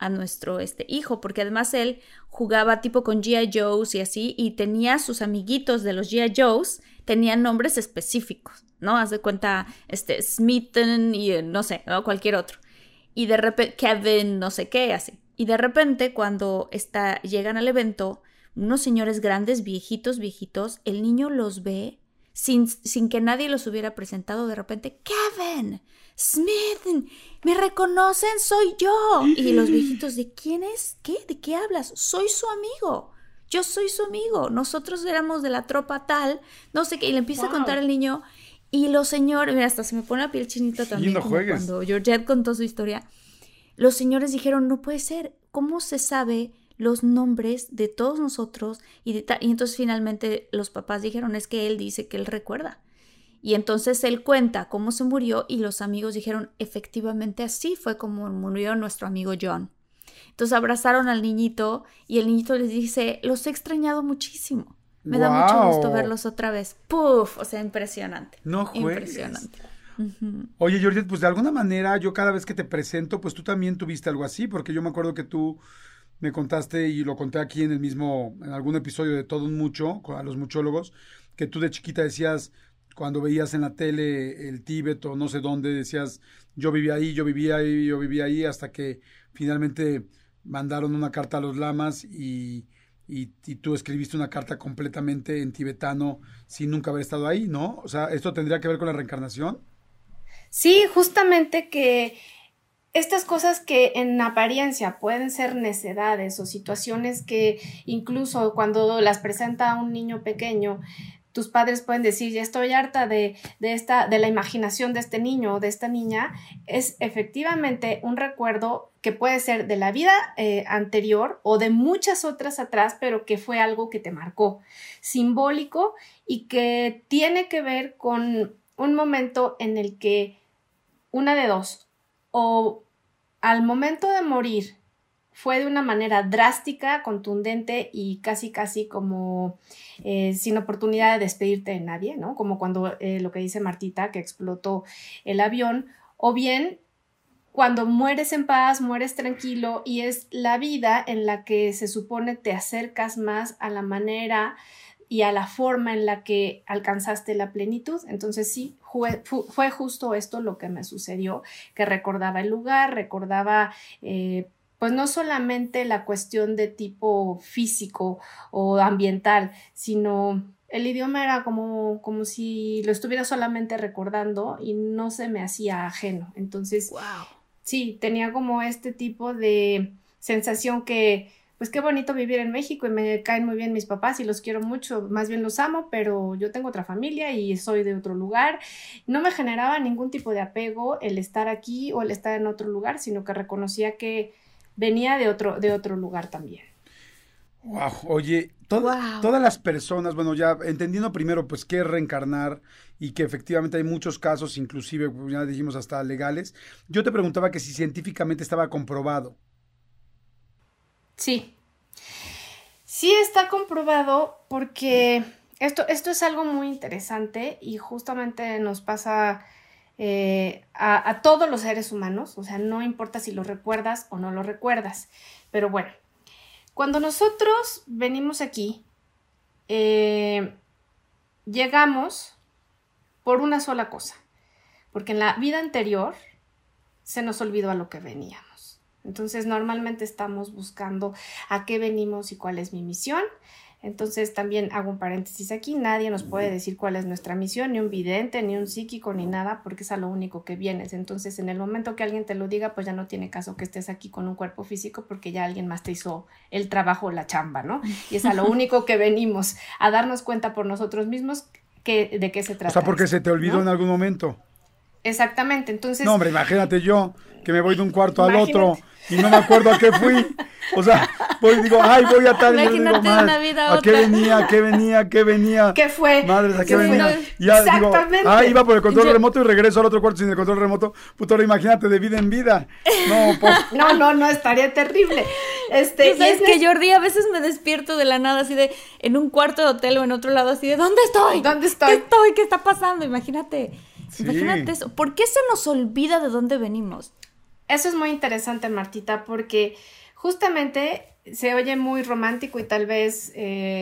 hijo, porque además él jugaba tipo con G.I. Joes y así, y tenía sus amiguitos de los G.I. Joes, tenían nombres específicos, ¿no? Haz de cuenta, Smithen y no sé, ¿no? Cualquier otro. Y de repente, Kevin, no sé qué, así. Y de repente, cuando llegan al evento, unos señores grandes, viejitos, el niño los ve sin que nadie los hubiera presentado. De repente, Kevin, Smith, ¿me reconocen? Soy yo. Y los viejitos, ¿de quién es? ¿Qué? ¿De qué hablas? Soy su amigo. Yo soy su amigo. Nosotros éramos de la tropa tal, no sé qué. Y le empieza a contar al niño. Y los señores, mira, hasta se me pone la piel chinita también. No juegues. Cuando Georgette contó su historia. Los señores dijeron, no puede ser. ¿Cómo se sabe los nombres de todos nosotros? Y entonces finalmente los papás dijeron, es que él dice que él recuerda. Y entonces él cuenta cómo se murió, y los amigos dijeron, efectivamente así fue como murió nuestro amigo John. Entonces abrazaron al niñito, y el niñito les dice, los he extrañado muchísimo. Me da mucho gusto verlos otra vez. ¡Puf! O sea, impresionante. No juegues. Impresionante. Oye, Georgette, pues de alguna manera yo cada vez que te presento, pues tú también tuviste algo así, porque yo me acuerdo que tú me contaste, y lo conté aquí en algún episodio de Todo un Mucho, a los muchólogos, que tú de chiquita decías, cuando veías en la tele el Tíbet o no sé dónde, decías, yo vivía ahí, hasta que finalmente mandaron una carta a los lamas y tú escribiste una carta completamente en tibetano sin nunca haber estado ahí, ¿no? O sea, ¿esto tendría que ver con la reencarnación? Sí, justamente que estas cosas que en apariencia pueden ser necedades o situaciones que incluso cuando las presenta un niño pequeño, tus padres pueden decir, ya estoy harta de la imaginación de este niño o de esta niña, es efectivamente un recuerdo que puede ser de la vida anterior o de muchas otras atrás, pero que fue algo que te marcó, simbólico y que tiene que ver con un momento en el que una de dos, o al momento de morir fue de una manera drástica, contundente y casi como sin oportunidad de despedirte de nadie, ¿no? Como cuando lo que dice Martita, que explotó el avión, o bien cuando mueres en paz, mueres tranquilo y es la vida en la que se supone te acercas más a la manera y a la forma en la que alcanzaste la plenitud. Entonces sí, fue justo esto lo que me sucedió, que recordaba el lugar, recordaba pues no solamente la cuestión de tipo físico o ambiental, sino el idioma era como si lo estuviera solamente recordando y no se me hacía ajeno. Entonces, wow. Sí, tenía como este tipo de sensación que pues qué bonito vivir en México y me caen muy bien mis papás y los quiero mucho, más bien los amo, pero yo tengo otra familia y soy de otro lugar. No me generaba ningún tipo de apego el estar aquí o el estar en otro lugar, sino que reconocía que venía de otro lugar también. Wow, oye, todas las personas, bueno, ya entendiendo primero pues qué es reencarnar y que efectivamente hay muchos casos, inclusive ya dijimos hasta legales, yo te preguntaba que si científicamente estaba comprobado. Sí está comprobado porque esto es algo muy interesante y justamente nos pasa a todos los seres humanos, o sea, no importa si lo recuerdas o no lo recuerdas, pero bueno, cuando nosotros venimos aquí, llegamos por una sola cosa, porque en la vida anterior se nos olvidó a lo que veníamos. Entonces, normalmente estamos buscando a qué venimos y cuál es mi misión. Entonces, también hago un paréntesis aquí. Nadie nos puede decir cuál es nuestra misión, ni un vidente, ni un psíquico, ni nada, porque es a lo único que vienes. Entonces, en el momento que alguien te lo diga, pues ya no tiene caso que estés aquí con un cuerpo físico, porque ya alguien más te hizo el trabajo, la chamba, ¿no? Y es a lo único que venimos, a darnos cuenta por nosotros mismos de qué se trata. O sea, porque se te olvidó, ¿no?, en algún momento. Exactamente, entonces... No, hombre, imagínate yo, que me voy de un cuarto al otro y no me acuerdo a qué fui. O sea, voy a tal y yo digo, madre, ¿a qué venía? ¿Qué fue? Madre, ¿a qué venía? Y ya exactamente. Digo, iba por el control remoto y regreso al otro cuarto sin el control remoto. Puto, ahora imagínate, de vida en vida. No, no, estaría terrible. ¿Sabes que Jordi, a veces me despierto de la nada, así de, en un cuarto de hotel o en otro lado, así de, ¿dónde estoy? ¿Qué está pasando? Imagínate eso. ¿Por qué se nos olvida de dónde venimos? Eso es muy interesante, Martita, porque justamente se oye muy romántico y tal vez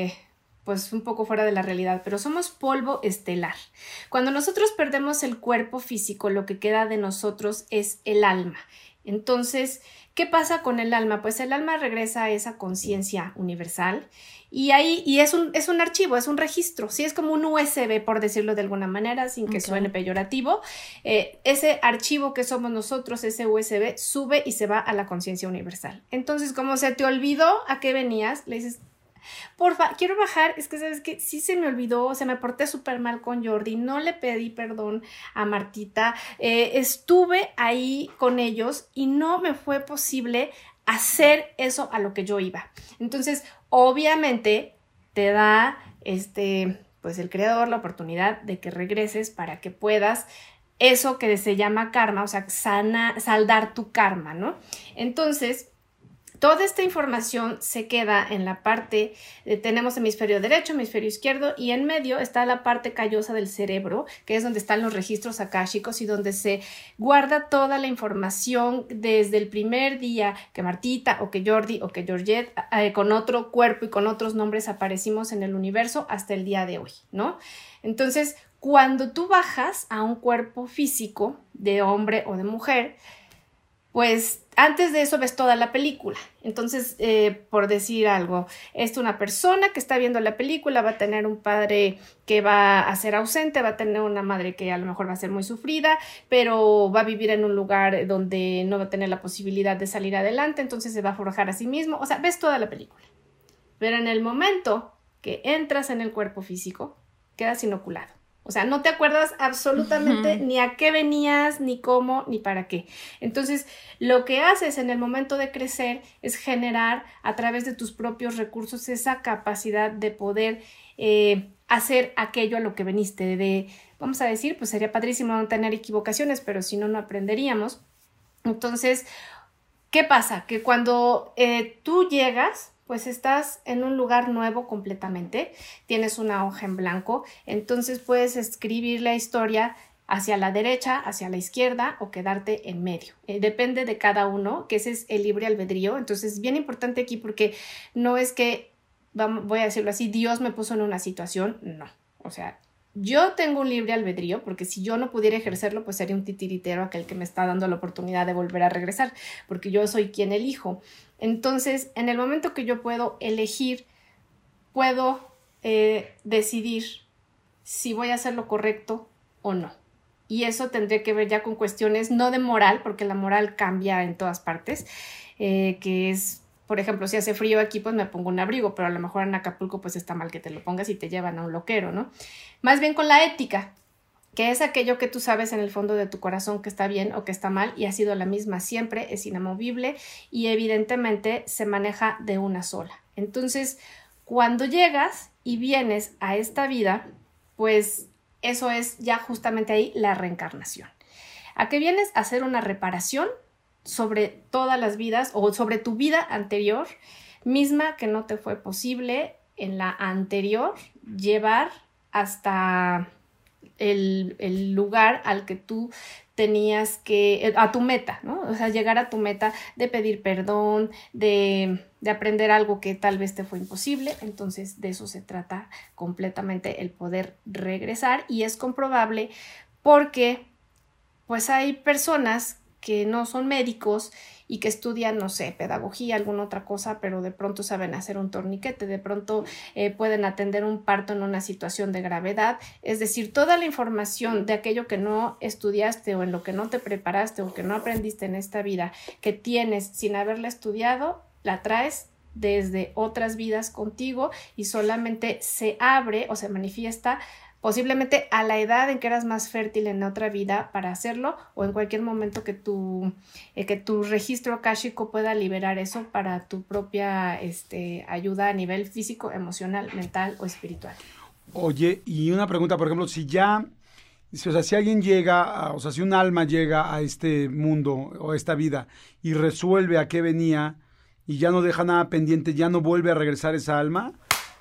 pues un poco fuera de la realidad, pero somos polvo estelar. Cuando nosotros perdemos el cuerpo físico, lo que queda de nosotros es el alma. Entonces, ¿qué pasa con el alma? Pues el alma regresa a esa conciencia universal y es un archivo, es un registro, sí, es como un USB, por decirlo de alguna manera, sin que suene peyorativo. Ese archivo que somos nosotros, ese USB, sube y se va a la conciencia universal. Entonces, como se te olvidó a qué venías, le dices, porfa, quiero bajar, es que sabes que sí se me olvidó, me porté súper mal con Jordi, no le pedí perdón a Martita, estuve ahí con ellos y no me fue posible hacer eso a lo que yo iba. Entonces, obviamente, te da pues el creador la oportunidad de que regreses para que puedas eso que se llama karma, o sea, saldar tu karma, ¿no? Entonces, toda esta información se queda en la parte, tenemos hemisferio derecho, hemisferio izquierdo y en medio está la parte callosa del cerebro, que es donde están los registros akáshicos y donde se guarda toda la información desde el primer día que Martita o que Jordi o que Georgette con otro cuerpo y con otros nombres aparecimos en el universo hasta el día de hoy, ¿no? Entonces, cuando tú bajas a un cuerpo físico de hombre o de mujer, pues antes de eso ves toda la película. Entonces, por decir algo, es una persona que está viendo la película, va a tener un padre que va a ser ausente, va a tener una madre que a lo mejor va a ser muy sufrida, pero va a vivir en un lugar donde no va a tener la posibilidad de salir adelante, entonces se va a forjar a sí mismo. O sea, ves toda la película. Pero en el momento que entras en el cuerpo físico, quedas inoculado. O sea, no te acuerdas absolutamente ni a qué venías, ni cómo, ni para qué. Entonces, lo que haces en el momento de crecer es generar a través de tus propios recursos esa capacidad de poder hacer aquello a lo que veniste. Vamos a decir, pues sería padrísimo no tener equivocaciones, pero si no, no aprenderíamos. Entonces, ¿qué pasa? Que cuando tú llegas, pues estás en un lugar nuevo completamente, tienes una hoja en blanco, entonces puedes escribir la historia hacia la derecha, hacia la izquierda o quedarte en medio. Depende de cada uno, que ese es el libre albedrío. Entonces es bien importante aquí porque no es que, voy a decirlo así, Dios me puso en una situación, no. O sea, yo tengo un libre albedrío porque si yo no pudiera ejercerlo, pues sería un titiritero aquel que me está dando la oportunidad de volver a regresar, porque yo soy quien elijo. Entonces, en el momento que yo puedo elegir, puedo decidir si voy a hacer lo correcto o no. Y eso tendría que ver ya con cuestiones no de moral, porque la moral cambia en todas partes, que es, por ejemplo, si hace frío aquí, pues me pongo un abrigo, pero a lo mejor en Acapulco pues está mal que te lo pongas y te llevan a un loquero, ¿no? Más bien con la ética, que es aquello que tú sabes en el fondo de tu corazón que está bien o que está mal y ha sido la misma siempre, es inamovible y evidentemente se maneja de una sola. Entonces, cuando llegas y vienes a esta vida, pues eso es ya justamente ahí la reencarnación. ¿A qué vienes? A hacer una reparación sobre todas las vidas o sobre tu vida anterior, misma que no te fue posible en la anterior llevar hasta el lugar al que tú tenías que, a tu meta, ¿no? O sea, llegar a tu meta de pedir perdón, de aprender algo que tal vez te fue imposible. Entonces, de eso se trata completamente el poder regresar y es comprobable porque pues hay personas que no son médicos y que estudian, no sé, pedagogía, alguna otra cosa, pero de pronto saben hacer un torniquete, de pronto pueden atender un parto en una situación de gravedad. Es decir, toda la información de aquello que no estudiaste o en lo que no te preparaste o que no aprendiste en esta vida, que tienes sin haberla estudiado, la traes desde otras vidas contigo y solamente se abre o se manifiesta posiblemente a la edad en que eras más fértil en otra vida para hacerlo o en cualquier momento que tu registro akáshico pueda liberar eso para tu propia ayuda a nivel físico, emocional, mental o espiritual. Oye, y una pregunta, por ejemplo, si alguien llega, si un alma llega a este mundo o a esta vida y resuelve a qué venía y ya no deja nada pendiente, ¿ya no vuelve a regresar esa alma?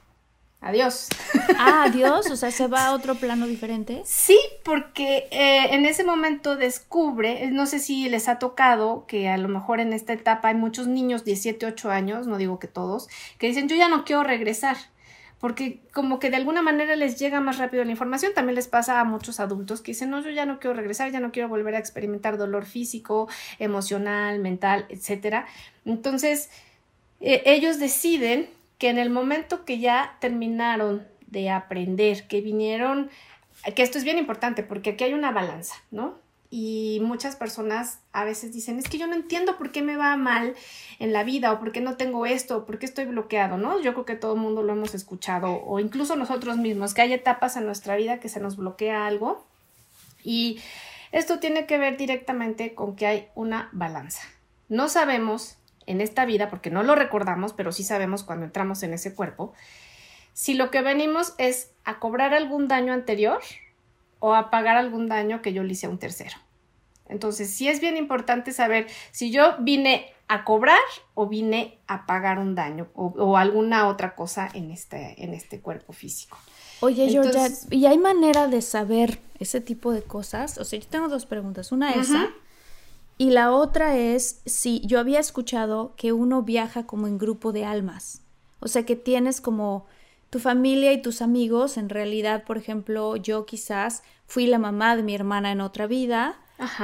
Adiós. Adiós, o sea, ¿se va a otro plano diferente? Sí, porque en ese momento descubre, no sé si les ha tocado que a lo mejor en esta etapa hay muchos niños, 17, 8 años, no digo que todos, que dicen, yo ya no quiero regresar, porque como que de alguna manera les llega más rápido la información. También les pasa a muchos adultos que dicen, no, yo ya no quiero regresar, ya no quiero volver a experimentar dolor físico, emocional, mental, etcétera. Entonces, ellos deciden que en el momento que ya terminaron de aprender, que vinieron, que esto es bien importante porque aquí hay una balanza, ¿no? Y muchas personas a veces dicen, es que yo no entiendo por qué me va mal en la vida o por qué no tengo esto, o por qué estoy bloqueado, ¿no? Yo creo que todo el mundo lo hemos escuchado o incluso nosotros mismos, que hay etapas en nuestra vida que se nos bloquea algo y esto tiene que ver directamente con que hay una balanza. No sabemos en esta vida, porque no lo recordamos, pero sí sabemos cuando entramos en ese cuerpo, si lo que venimos es a cobrar algún daño anterior o a pagar algún daño que yo le hice a un tercero. Entonces, sí es bien importante saber si yo vine a cobrar o vine a pagar un daño o alguna otra cosa en este cuerpo físico. Oye, Georgia, ¿y hay manera de saber ese tipo de cosas? O sea, yo tengo dos preguntas. Una esa. Y la otra es si yo había escuchado que uno viaja como en grupo de almas. O sea, que tienes como tu familia y tus amigos. En realidad, por ejemplo, yo quizás fui la mamá de mi hermana en otra vida Ajá.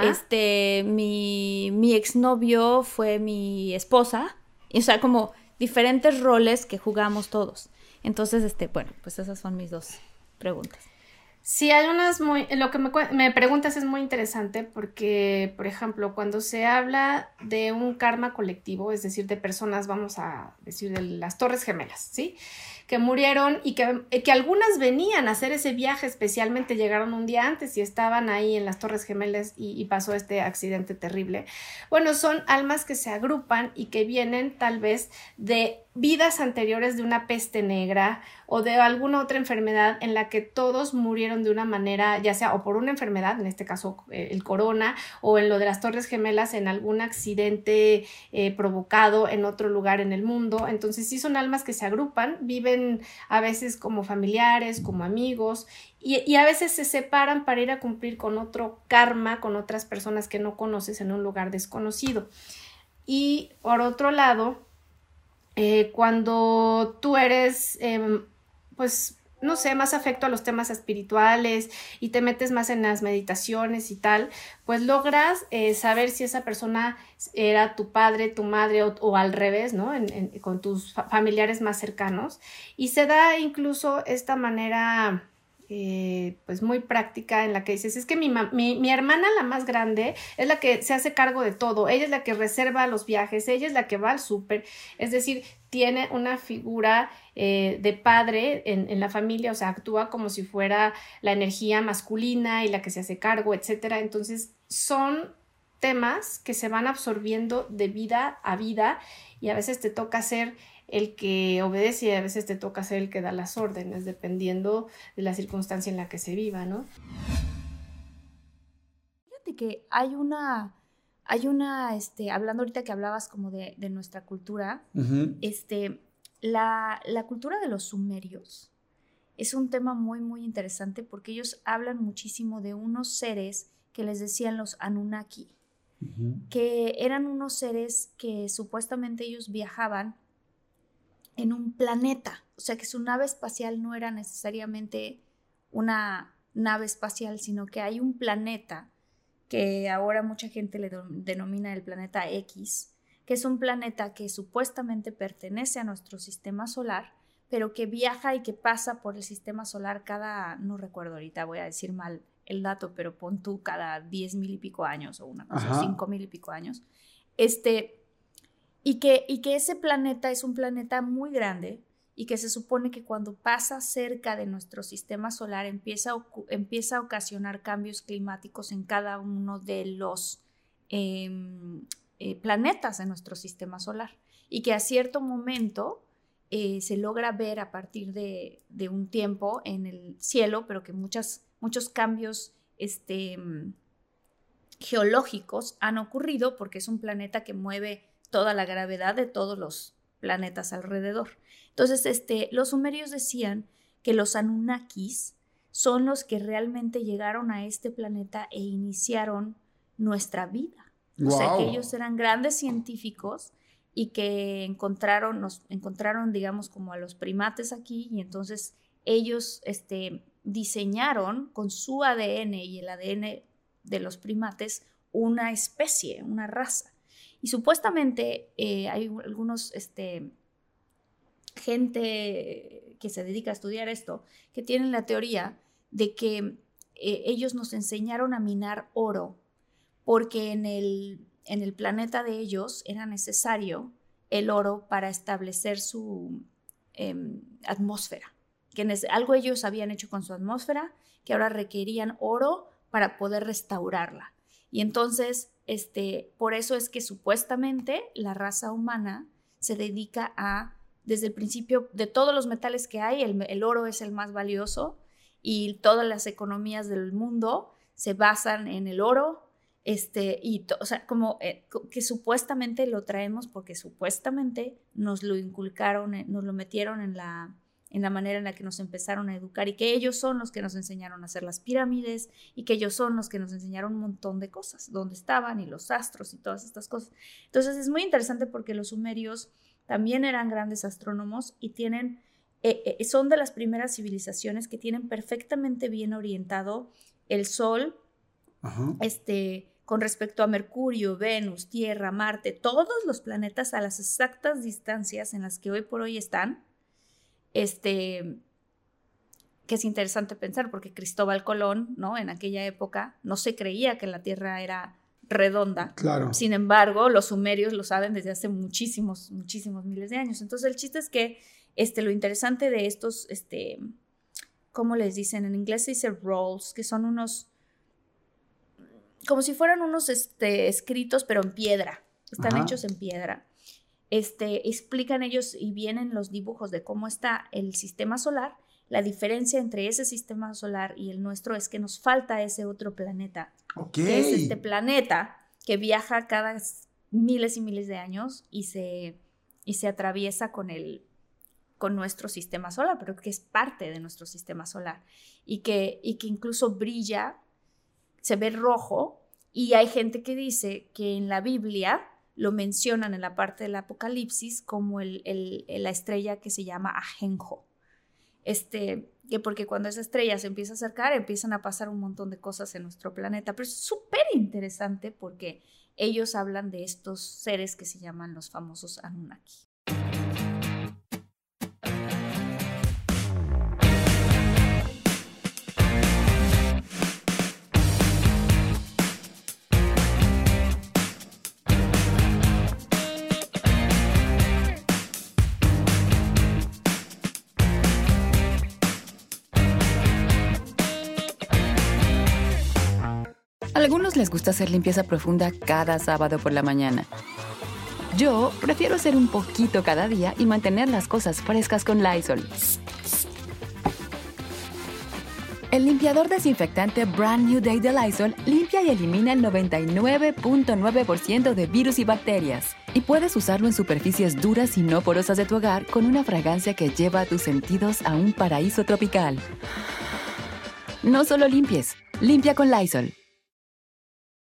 Mi exnovio fue mi esposa, o sea, como diferentes roles que jugamos todos. Entonces, bueno, pues esas son mis dos preguntas. Sí, hay unas lo que me preguntas es muy interesante porque, por ejemplo, cuando se habla de un karma colectivo, es decir, de personas, vamos a decir, de las Torres Gemelas, ¿sí? Que murieron y que algunas venían a hacer ese viaje, especialmente llegaron un día antes y estaban ahí en las Torres Gemelas y pasó este accidente terrible. Bueno, son almas que se agrupan y que vienen tal vez de vidas anteriores de una peste negra o de alguna otra enfermedad en la que todos murieron de una manera, ya sea o por una enfermedad, en este caso el corona, o en lo de las Torres Gemelas en algún accidente provocado en otro lugar en el mundo. Entonces sí son almas que se agrupan, viven a veces como familiares, como amigos, y a veces se separan para ir a cumplir con otro karma, con otras personas que no conoces en un lugar desconocido. Y por otro lado, cuando tú eres, pues, no sé, más afecto a los temas espirituales y te metes más en las meditaciones y tal, pues logras saber si esa persona era tu padre, tu madre o al revés, ¿no? Con tus familiares más cercanos. Y se da incluso esta manera pues muy práctica en la que dices, es que mi hermana, la más grande, es la que se hace cargo de todo, ella es la que reserva los viajes, ella es la que va al súper, es decir, tiene una figura de padre en la familia, o sea, actúa como si fuera la energía masculina y la que se hace cargo, etcétera. Entonces son temas que se van absorbiendo de vida a vida y a veces te toca ser el que obedece y a veces te toca ser el que da las órdenes, dependiendo de la circunstancia en la que se viva, ¿no? Fíjate que hay una, hablando ahorita que hablabas como de nuestra cultura, Uh-huh. la cultura de los sumerios es un tema muy, muy interesante porque ellos hablan muchísimo de unos seres que les decían los Anunnaki, Uh-huh. que eran unos seres que supuestamente ellos viajaban en un planeta, o sea que su nave espacial no era necesariamente una nave espacial, sino que hay un planeta que ahora mucha gente le denomina el planeta X, que es un planeta que supuestamente pertenece a nuestro sistema solar, pero que viaja y que pasa por el sistema solar cada, no recuerdo ahorita, voy a decir mal el dato, pero pon tú cada 10,000 y pico años o una cosa, 5,000 y pico años, y que ese planeta es un planeta muy grande y que se supone que cuando pasa cerca de nuestro sistema solar empieza a ocasionar cambios climáticos en cada uno de los planetas de nuestro sistema solar y que a cierto momento se logra ver a partir de un tiempo en el cielo, pero que muchos cambios geológicos han ocurrido porque es un planeta que mueve toda la gravedad de todos los planetas alrededor. Entonces, los sumerios decían que los Anunnakis son los que realmente llegaron a este planeta e iniciaron nuestra vida. Wow. O sea, que ellos eran grandes científicos y que nos encontraron, digamos, como a los primates aquí, y entonces ellos diseñaron con su ADN y el ADN de los primates una especie, una raza. Y supuestamente hay algunos gente que se dedica a estudiar esto, que tienen la teoría de que ellos nos enseñaron a minar oro porque en el planeta de ellos era necesario el oro para establecer su atmósfera, que algo ellos habían hecho con su atmósfera, que ahora requerían oro para poder restaurarla. Y entonces, por eso es que supuestamente la raza humana se dedica a, desde el principio, de todos los metales que hay, el oro es el más valioso y todas las economías del mundo se basan en el oro, o sea, como que supuestamente lo traemos porque supuestamente nos lo inculcaron, nos lo metieron en la manera en la que nos empezaron a educar y que ellos son los que nos enseñaron a hacer las pirámides y que ellos son los que nos enseñaron un montón de cosas, dónde estaban y los astros y todas estas cosas. Entonces es muy interesante porque los sumerios también eran grandes astrónomos y son de las primeras civilizaciones que tienen perfectamente bien orientado el sol Ajá. Con respecto a Mercurio, Venus, Tierra, Marte, todos los planetas a las exactas distancias en las que hoy por hoy están, que es interesante pensar porque Cristóbal Colón, ¿no? En aquella época no se creía que la Tierra era redonda. Claro. Sin embargo, los sumerios lo saben desde hace muchísimos miles de años. Entonces, el chiste es que lo interesante de estos, ¿cómo les dicen? En inglés se dice rolls, que son unos, como si fueran unos escritos, pero en piedra. Están hechos en piedra. Explican ellos y vienen los dibujos de cómo está el sistema solar. La diferencia entre ese sistema solar y el nuestro es que nos falta ese otro planeta. Okay. Que es este planeta que viaja cada miles y miles de años y se atraviesa con nuestro sistema solar, pero que es parte de nuestro sistema solar y que incluso brilla, se ve rojo, y hay gente que dice que en la Biblia lo mencionan en la parte del Apocalipsis como la estrella que se llama Ajenjo. Que porque cuando esa estrella se empieza a acercar, empiezan a pasar un montón de cosas en nuestro planeta. Pero es súper interesante porque ellos hablan de estos seres que se llaman los famosos Anunnaki. A algunos les gusta hacer limpieza profunda cada sábado por la mañana. Yo prefiero hacer un poquito cada día y mantener las cosas frescas con Lysol. El limpiador desinfectante Brand New Day de Lysol limpia y elimina el 99.9% de virus y bacterias. Y puedes usarlo en superficies duras y no porosas de tu hogar con una fragancia que lleva a tus sentidos a un paraíso tropical. No solo limpies, limpia con Lysol.